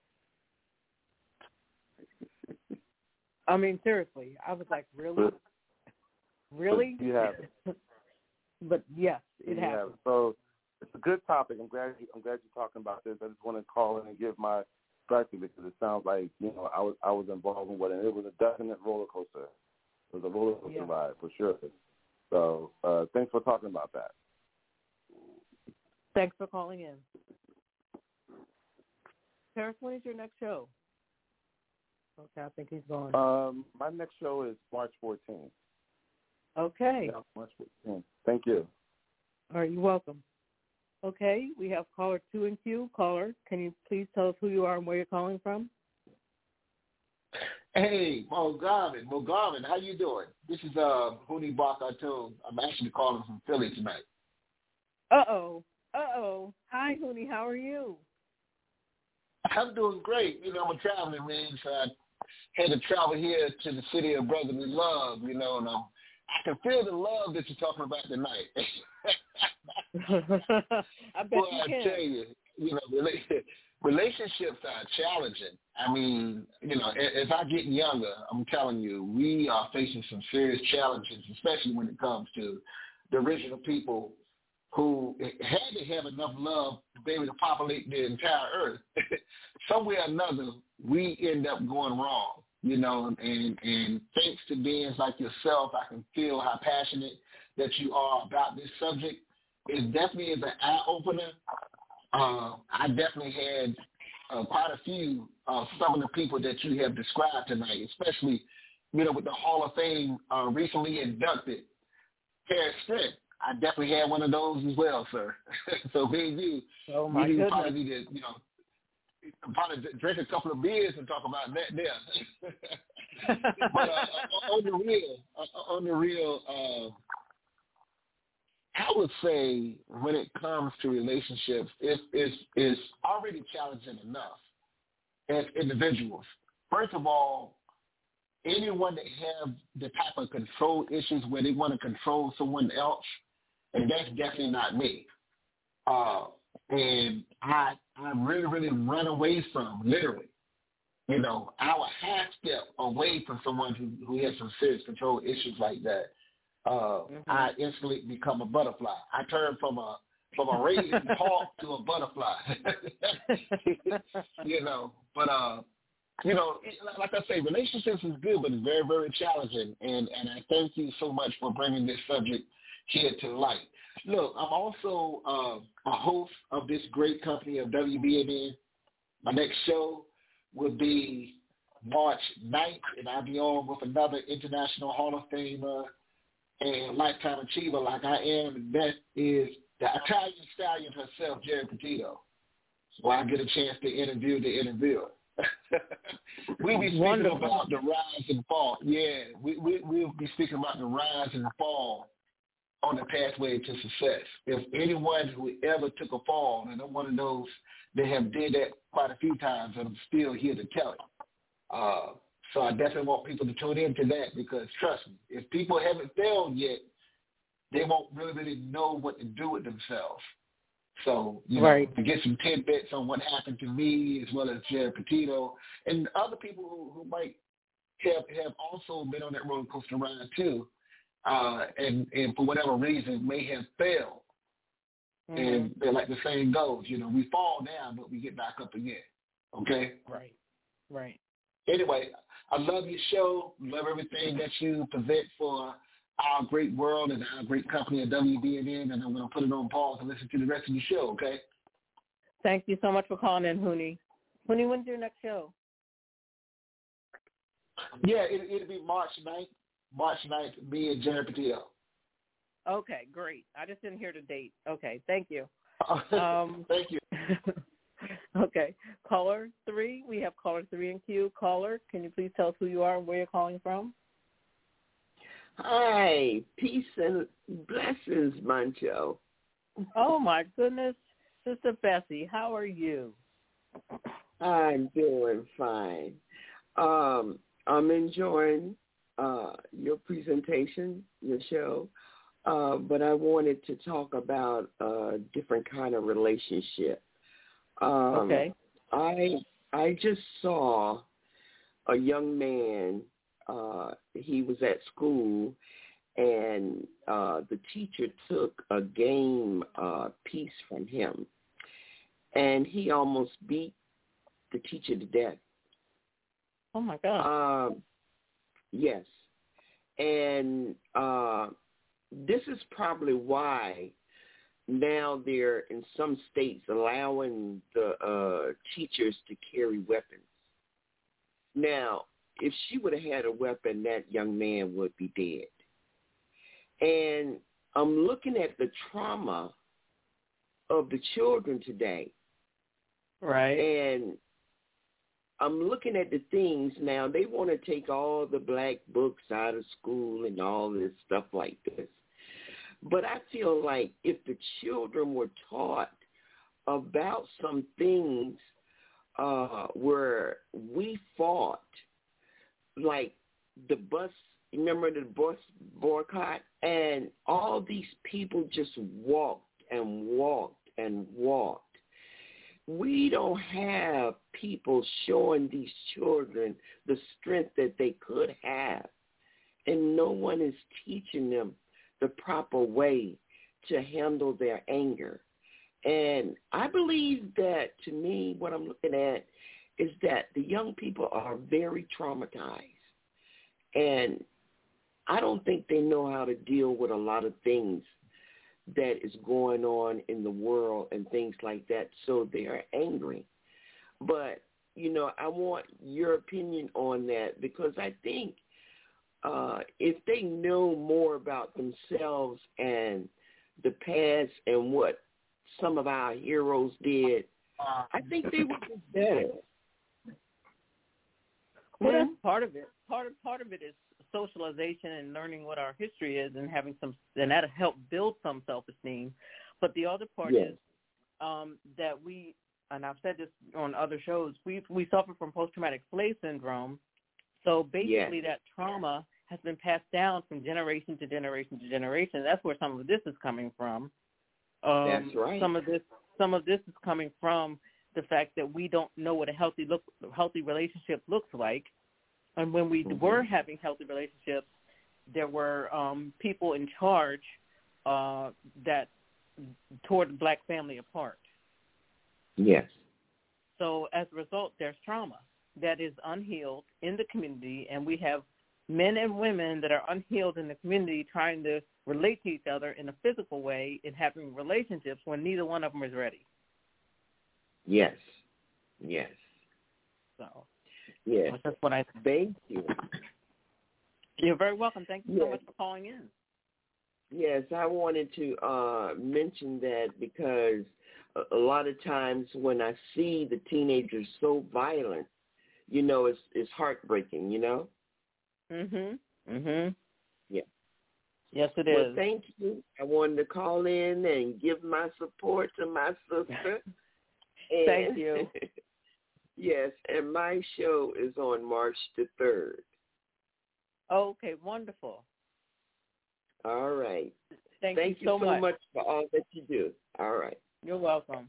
I mean, seriously, I was like, really, really? But you have it. But yes, it You happens. have it. So it's a good topic. I'm glad you, I'm glad you're talking about this. I just want to call in and give my perspective because it sounds like, you know, I was I was involved in what, and it was a definite roller coaster. It was a roller coaster Yeah. ride for sure. So uh, thanks for talking about that. Thanks for calling in. Paris, when is your next show? Okay, I think he's gone. Um, my next show is March fourteenth. Okay. Yeah, March fourteenth. Thank you. All right, you're welcome. Okay, we have caller two in queue. Caller, can you please tell us who you are and where you're calling from? Hey, Mo Garvin. Mo Garvin, how you doing? This is uh, Hooney Barkatoon. I'm actually calling from Philly tonight. Uh-oh. Uh-oh. Hi, Hooney. How are you? I'm doing great. You know, I'm a traveling man, so I had to travel here to the city of brotherly love, you know, and I'm, I can feel the love that you're talking about tonight. I bet Boy, you I can. tell you, you know, rela- relationships are challenging. I mean, you know, as, as I get younger, I'm telling you, we are facing some serious challenges, especially when it comes to the original people who had to have enough love to be able to populate the entire earth. Somewhere or another, we end up going wrong, you know, and, and thanks to beings like yourself, I can feel how passionate that you are about this subject. It definitely is an eye-opener. Uh, I definitely had uh, quite a few of some of the people that you have described tonight, especially, you know, with the Hall of Fame uh, recently inducted, Paris Strength. I definitely had one of those as well, sir. So me and you, Oh, my we goodness. probably need to, you know, probably drink a couple of beers and talk about that there. But uh, on the real, uh, on the real, uh, I would say when it comes to relationships, it, it's, it's already challenging enough as individuals. First of all, anyone that have the type of control issues where they want to control someone else, and that's definitely not me. Uh, and I I really, really run away from, literally. You know, I would half step away from someone who, who has some serious control issues like that. Uh, mm-hmm. I instantly become a butterfly. I turn from a from a raging hawk to a butterfly. You know, but uh, you know, like I say, relationships is good, but it's very, very challenging. And and I thank you so much for bringing this subject here to light. Look, I'm also uh, a host of this great company of W B N N. My next show will be March ninth, and I'll be on with another International Hall of Famer and Lifetime Achiever like I am, and that is the Italian stallion herself, Jerry Petito. so I get a chance to interview the interviewer. We'll be speaking Wonderful. about the rise and fall. Yeah, we, we, we'll be speaking about the rise and fall on the pathway to success. If anyone who ever took a fall, and I'm one of those that have did that quite a few times, and I'm still here to tell it. Uh, so I definitely want people to tune into that because, trust me, if people haven't failed yet, they won't really, really know what to do with themselves. So, you know, right. to get some tidbits on what happened to me as well as Jared Petito and other people who, who might have, have also been on that roller coaster ride too, uh, and, and for whatever reason may have failed. Mm-hmm. And they're like the saying goes, you know, we fall down, but we get back up again. Okay? Right, right. Anyway, I love your show. Love everything that you present for our great world and our great company at W B N N, and I'm going to put it on pause and listen to the rest of the show, okay? Thank you so much for calling in, Hooney. Hooney, when's your next show? Yeah, it, it'll be March ninth. March ninth, me and Jared Petito. Okay, great. I just didn't hear the date. Okay, thank you. Um, thank you. Okay. Caller three, we have caller three in queue. Caller, can you please tell us who you are and where you're calling from? Hi, peace and blessings, Mancho. Oh, my goodness. Sister Bessie, how are you? I'm doing fine. Um, I'm enjoying uh, your presentation, your show, uh, but I wanted to talk about a different kind of relationship. Um, okay. I I just saw a young man. Uh, he was at school, and uh, the teacher took a game uh, piece from him, and he almost beat the teacher to death. Oh, my God. Um, yes. And uh, this is probably why now they're in some states allowing the uh, teachers to carry weapons. Now, if she would have had a weapon, that young man would be dead. And I'm looking at the trauma of the children today. Right. And I'm looking at the things now. They want to take all the black books out of school and all this stuff like this. But I feel like if the children were taught about some things uh, where we fought, like the bus, remember the bus boycott? And all these people just walked and walked and walked. We don't have people showing these children the strength that they could have, and no one is teaching them the proper way to handle their anger. And I believe that, to me, what I'm looking at is that the young people are very traumatized, and I don't think they know how to deal with a lot of things that is going on in the world and things like that, so they are angry. But, you know, I want your opinion on that, because I think uh, if they know more about themselves and the past and what some of our heroes did, I think they would be better. Well, that's part of it. Part of, part of it is socialization and learning what our history is, and having some, and that'll help build some self-esteem. But the other part yes. is um, that we, and I've said this on other shows, we we suffer from post-traumatic slave syndrome. So basically, yes. that trauma has been passed down from generation to generation to generation. That's where some of this is coming from. Um, That's right. Some of this, some of this is coming from the fact that we don't know what a healthy look, healthy relationship looks like. And when we mm-hmm. were having healthy relationships, there were um, people in charge uh, that tore the black family apart. Yes. So as a result, there's trauma that is unhealed in the community, and we have men and women that are unhealed in the community trying to relate to each other in a physical way and having relationships when neither one of them is ready. Yes. Yes. So. Yes. That's what I Thank you. You're very welcome. Thank you yes. so much for calling in. Yes, I wanted to uh, mention that because a, a lot of times when I see the teenagers so violent, you know, it's it's heartbreaking, you know? Mhm. Mhm. Yeah. Yes, it well, is. Thank you. I wanted to call in and give my support to my sister. And Thank you. Yes, and my show is on March the third. Okay, wonderful. All right. Thank, Thank you so, so much. much for all that you do. All right. You're welcome.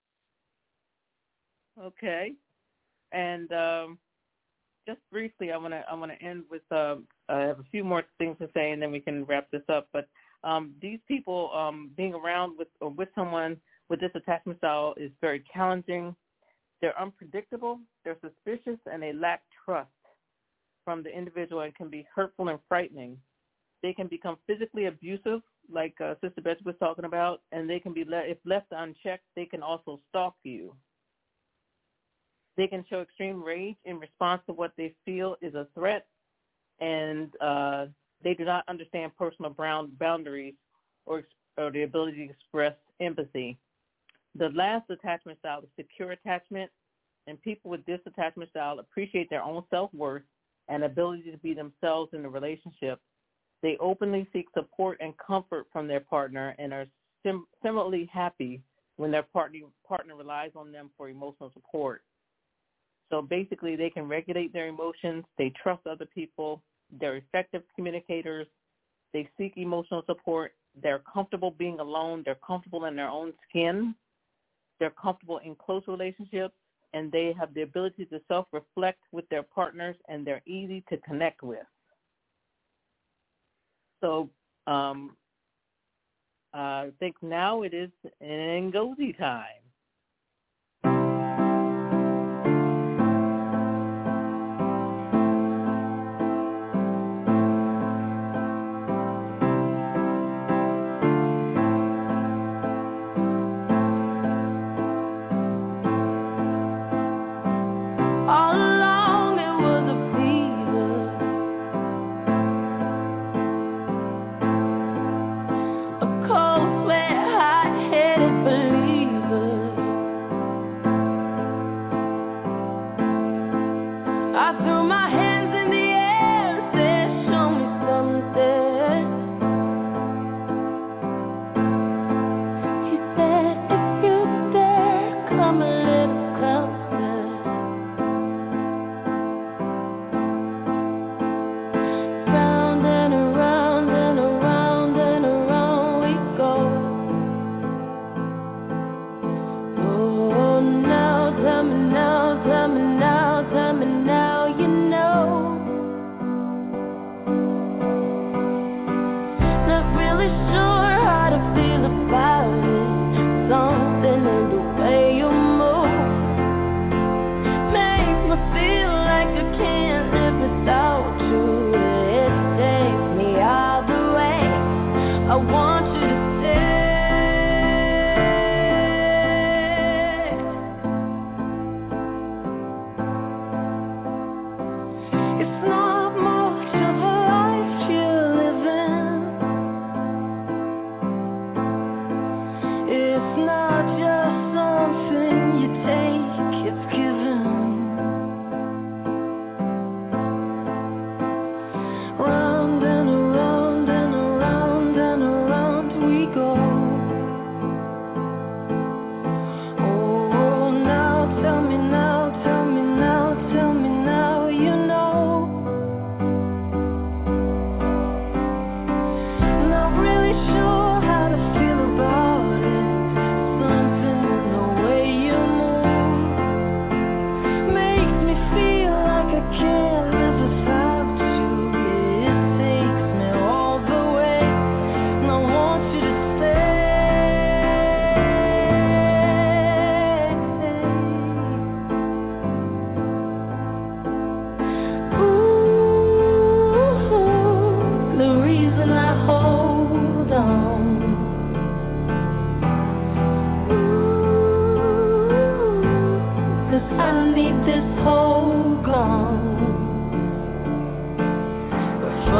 Okay, and um, just briefly, I want to I want to end with um, I have a few more things to say, and then we can wrap this up. But um, these people um, being around with or with someone with this attachment style is very challenging. They're unpredictable, they're suspicious, and they lack trust from the individual and can be hurtful and frightening. They can become physically abusive, like uh, Sister Betsy was talking about, and they can be, le- if left unchecked, they can also stalk you. They can show extreme rage in response to what they feel is a threat, and uh, they do not understand personal brown boundaries or, or the ability to express empathy. The last attachment style is secure attachment, and people with this attachment style appreciate their own self-worth and ability to be themselves in the relationship. They openly seek support and comfort from their partner and are sim- similarly happy when their partner, partner relies on them for emotional support. So basically, they can regulate their emotions, they trust other people, they're effective communicators, they seek emotional support, they're comfortable being alone, they're comfortable in their own skin, they're comfortable in close relationships, and they have the ability to self-reflect with their partners, and they're easy to connect with. So um, I think now it is Ngozi time.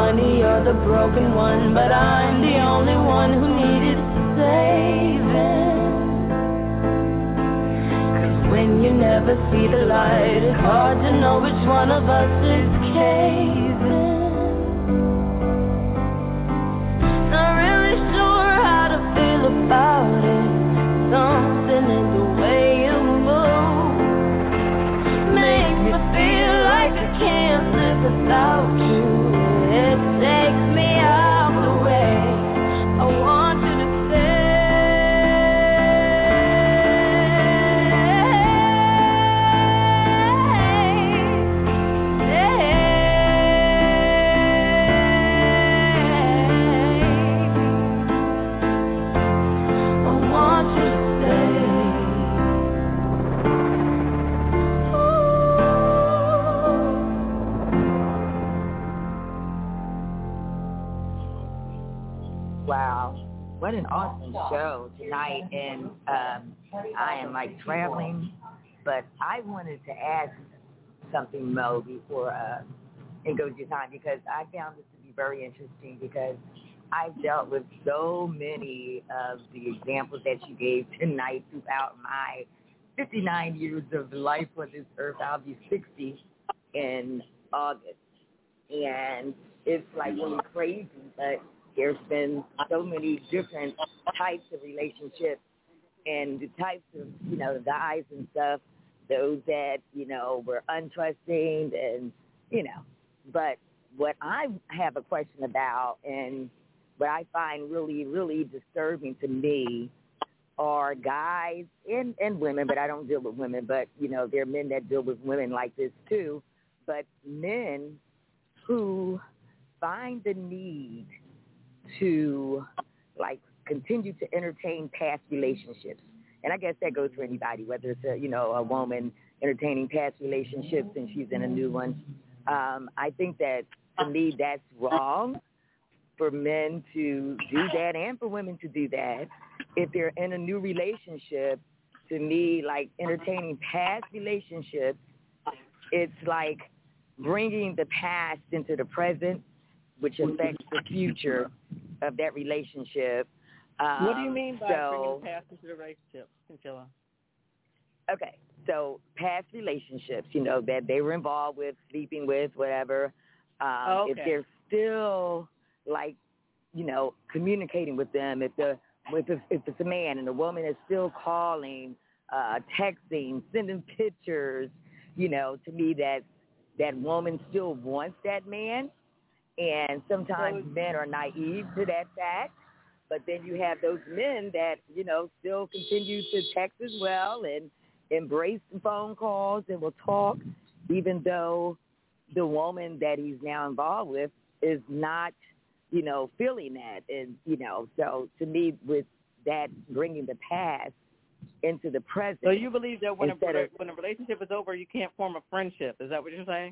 money, you're the broken one, but I'm the only one who needed saving. 'Cause when you never see the light, it's hard to know which one of us is caving. Not really sure how to feel about it. Something in the way you move makes me feel like I can't live without you. It takes me out the way. I want you to What an awesome show tonight, and um, I am like traveling, but I wanted to ask something, Mo, before uh, it goes your time, because I found this to be very interesting, because I've dealt with so many of the examples that you gave tonight throughout my fifty-nine years of life on this earth. I'll be sixty in August, and it's like really crazy, but there's been so many different types of relationships, and the types of, you know, guys and stuff, those that, you know, were untrusting and, you know. But what I have a question about, and what I find really, really disturbing to me, are guys and, and women, but I don't deal with women, but, you know, there are men that deal with women like this too, but men who find the need to, like, continue to entertain past relationships. And I guess that goes for anybody, whether it's, a, you know, a woman entertaining past relationships and she's in a new one. Um, I think that, to me, that's wrong for men to do that and for women to do that. If they're in a new relationship, to me, like, entertaining past relationships, it's like bringing the past into the present, which affects the future of that relationship. Um, what do you mean by so, bringing past into the relationship, Chinchilla? Okay, so past relationships, you know, that they were involved with, sleeping with, whatever. Um, oh, okay. If they're still, like, you know, communicating with them, if the if it's, if it's a man and the woman is still calling, uh, texting, sending pictures, you know, to me that that woman still wants that man. And sometimes men are naive to that fact, but then you have those men that, you know, still continue to text as well and embrace the phone calls and will talk, even though the woman that he's now involved with is not, you know, feeling that. And, you know, so to me, with that, bringing the past into the present. So you believe that when a, of, when a relationship is over, you can't form a friendship. Is that what you're saying?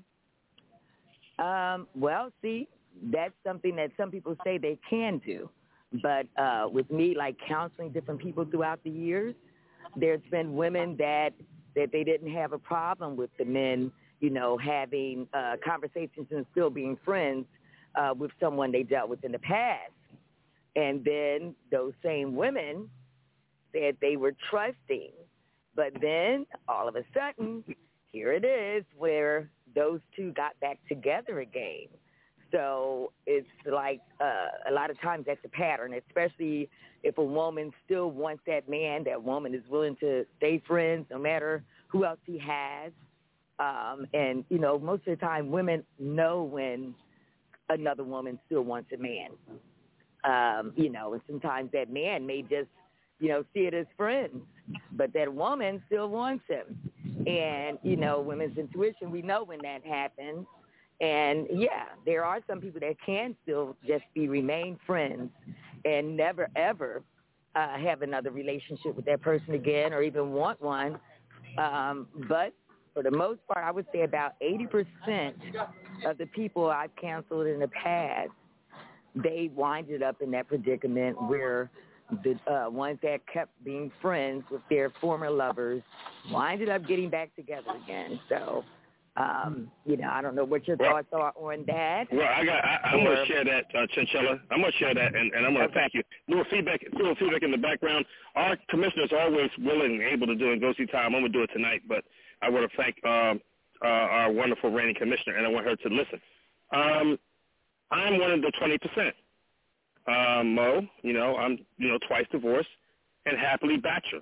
Um, well, see, that's something that some people say they can do. But uh, with me, like, counseling different people throughout the years, there's been women that, that they didn't have a problem with the men, you know, having uh, conversations and still being friends uh, with someone they dealt with in the past. And then those same women said they were trusting. But then all of a sudden, here it is where those two got back together again. So it's like uh, a lot of times that's a pattern, especially if a woman still wants that man, that woman is willing to stay friends no matter who else he has. Um, and, you know, most of the time women know when another woman still wants a man. Um, you know, and sometimes that man may just, you know, see it as friends, but that woman still wants him. And, you know, women's intuition, we know when that happens. And, yeah, there are some people that can still just be remain friends and never, ever uh, have another relationship with that person again or even want one. Um, but for the most part, I would say about eighty percent of the people I've counseled in the past, they winded up in that predicament where the uh, ones that kept being friends with their former lovers winded up getting back together again. So Um, you know, I don't know what your well, thoughts are on that. Well, I got. I, I'm going to share that, uh, Chinchilla. I'm going to share that, and, and I'm going to okay. thank you. Little feedback, little feedback in the background. Our commissioner is always willing and able to do it. Go see time. I'm going to do it tonight, but I want to thank um, uh, our wonderful reigning commissioner, and I want her to listen. Um, I'm one of the twenty percent. Um, Mo, you know, I'm you know twice divorced and happily bachelor,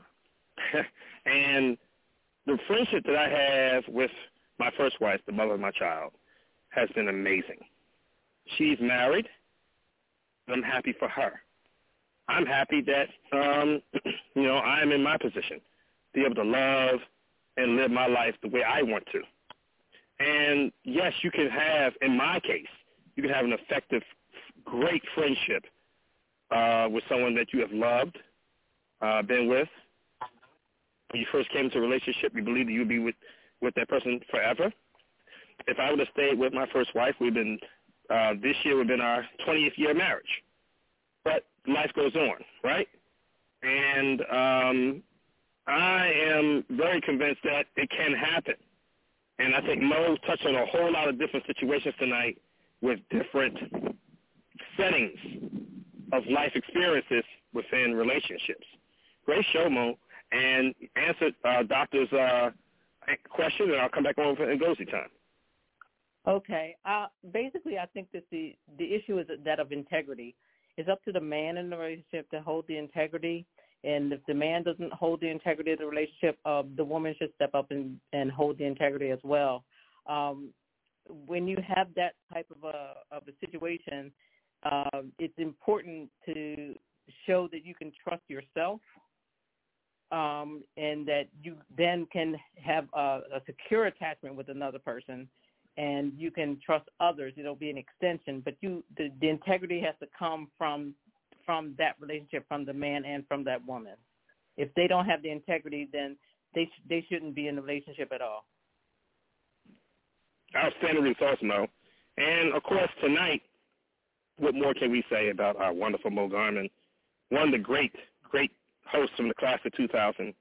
and the friendship that I have with my first wife, the mother of my child, has been amazing. She's married. I'm happy for her. I'm happy that, um, you know, I'm in my position, be able to love and live my life the way I want to. And, yes, you can have, in my case, you can have an effective, great friendship uh, with someone that you have loved, uh, been with. When you first came into a relationship, you believed that you would be with, with that person forever. If I would have stayed with my first wife, we've been, uh, this year would have been our twentieth year of marriage. But life goes on, right? And um, I am very convinced that it can happen. And I think Mo touched on a whole lot of different situations tonight with different settings of life experiences within relationships. Great show, Mo, and answered uh, Doctor's uh, question, and I'll come back on and go see time. Okay. Uh, basically, I think that the, the issue is that of integrity. It's up to the man in the relationship to hold the integrity, and if the man doesn't hold the integrity of the relationship, uh, the woman should step up and, and hold the integrity as well. Um, when you have that type of a, of a situation, uh, it's important to show that you can trust yourself, um, and that you then can have a, a secure attachment with another person, and you can trust others. It'll be an extension, but you the, the integrity has to come from from that relationship, from the man and from that woman. If they don't have the integrity, then they sh- they shouldn't be in a relationship at all. Outstanding results, Mo. And, of course, tonight, what more can we say about our wonderful Mo Garman, one of the great, great hosts from the class of two thousand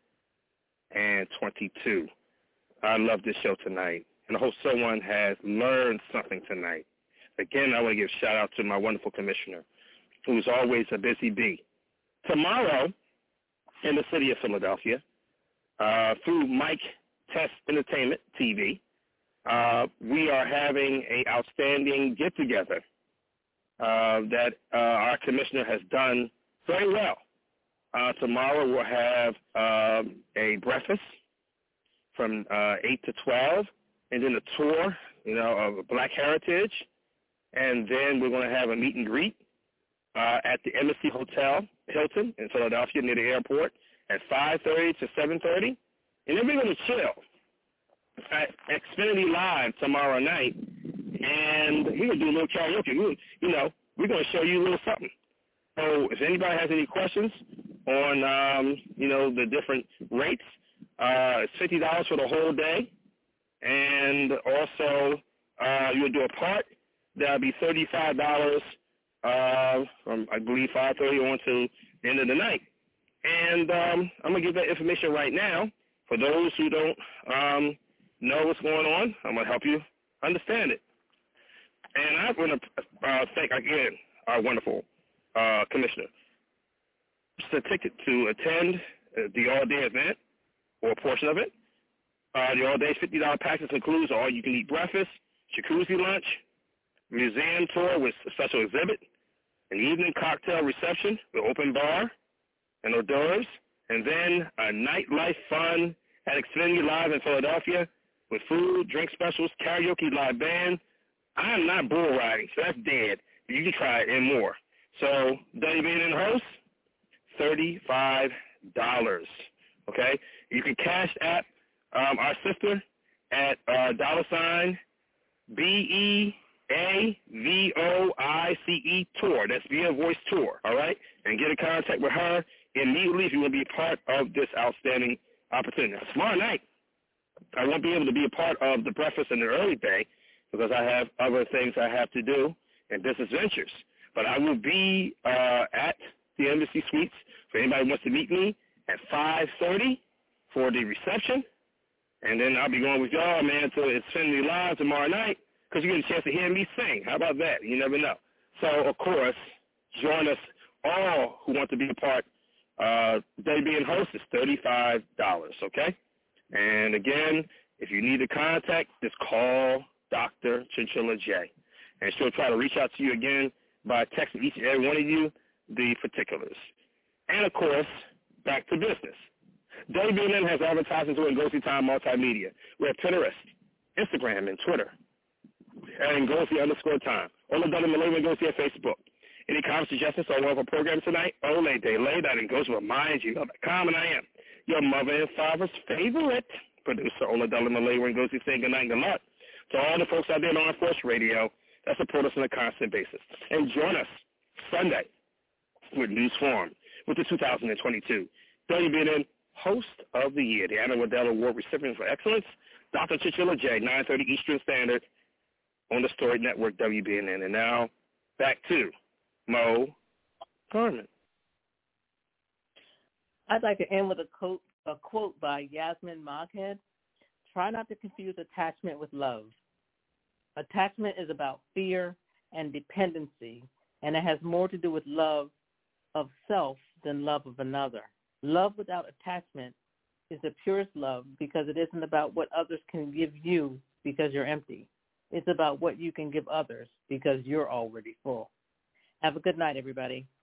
twenty-two. I love this show tonight, and I hope someone has learned something tonight. Again, I want to give a shout-out to my wonderful commissioner, who's always a busy bee. Tomorrow, in the city of Philadelphia, uh, through Mike Test Entertainment T V, uh, we are having an outstanding get-together uh, that uh, our commissioner has done very well. Uh, tomorrow we'll have um, a breakfast from uh, eight to twelve, and then a tour, you know, of Black Heritage, and then we're going to have a meet and greet uh, at the Embassy Hotel Hilton in Philadelphia near the airport at five thirty to seven thirty, and then we're going to chill at Xfinity Live tomorrow night, and we're going to do a little karaoke. We, you know, we're going to show you a little something. So if anybody has any questions on, um, you know, the different rates, uh, it's fifty dollars for the whole day, and also uh, you'll do a part. That'll be thirty-five dollars uh, from, I believe, five thirty on to the end of the night. And um, I'm going to give that information right now. For those who don't um, know what's going on, I'm going to help you understand it. And I want to uh, thank, again, our wonderful uh, commissioner. It's a ticket to attend uh, the all-day event or a portion of it. Uh, the all-day fifty dollars package includes all-you-can-eat breakfast, jacuzzi lunch, museum tour with a special exhibit, an evening cocktail reception with open bar and hors d'oeuvres, and then a nightlife fun at Xfinity Live in Philadelphia with food, drink specials, karaoke live band. I am not bull riding, so that's dead. You can try it and more. So, W B N N host, thirty-five dollars, okay? You can cash app um, our sister at uh, dollar sign B E A V O I C E Tour. That's Via Voice Tour, all right? And get in contact with her immediately if you want to be a part of this outstanding opportunity. Now, tomorrow night, I won't be able to be a part of the breakfast in the early day because I have other things I have to do and business ventures. But I will be uh, at the Embassy Suites for anybody who wants to meet me at five thirty for the reception. And then I'll be going with y'all, man, to Infinity Live tomorrow night because you get a chance to hear me sing. How about that? You never know. So, of course, join us all who want to be a part. Uh, they being host is thirty-five dollars, okay? And, again, if you need to contact, just call Doctor Chinchilla J. And she'll try to reach out to you again by texting each and every one of you the particulars. And, of course, back to business. W B N N has advertising to Ngozi Time Multimedia. We have Pinterest, Instagram, and Twitter. And Ngozi underscore time. All of them Malay Ngozi at Facebook. Any comments, suggestions on one of our programs tonight? Ole de lay that and goes remind you of the com, and I am your mother and father's favorite producer, Ola Della Malay Ngozi, saying good night and good luck to all the folks out there on Force Radio that support us on a constant basis. And join us Sunday with News Forum with the two thousand twenty-two W B N N Host of the Year, the Anna Waddell Award recipient for excellence, Doctor Chinchilla J, nine thirty Eastern Standard on the Story Network, W B N N. And now back to Mo Carmen. I'd like to end with a quote, a quote by Yasmin Moghead. Try not to confuse attachment with love. Attachment is about fear and dependency, and it has more to do with love of self than love of another. Love without attachment is the purest love because it isn't about what others can give you because you're empty. It's about what you can give others because you're already full. Have a good night, everybody.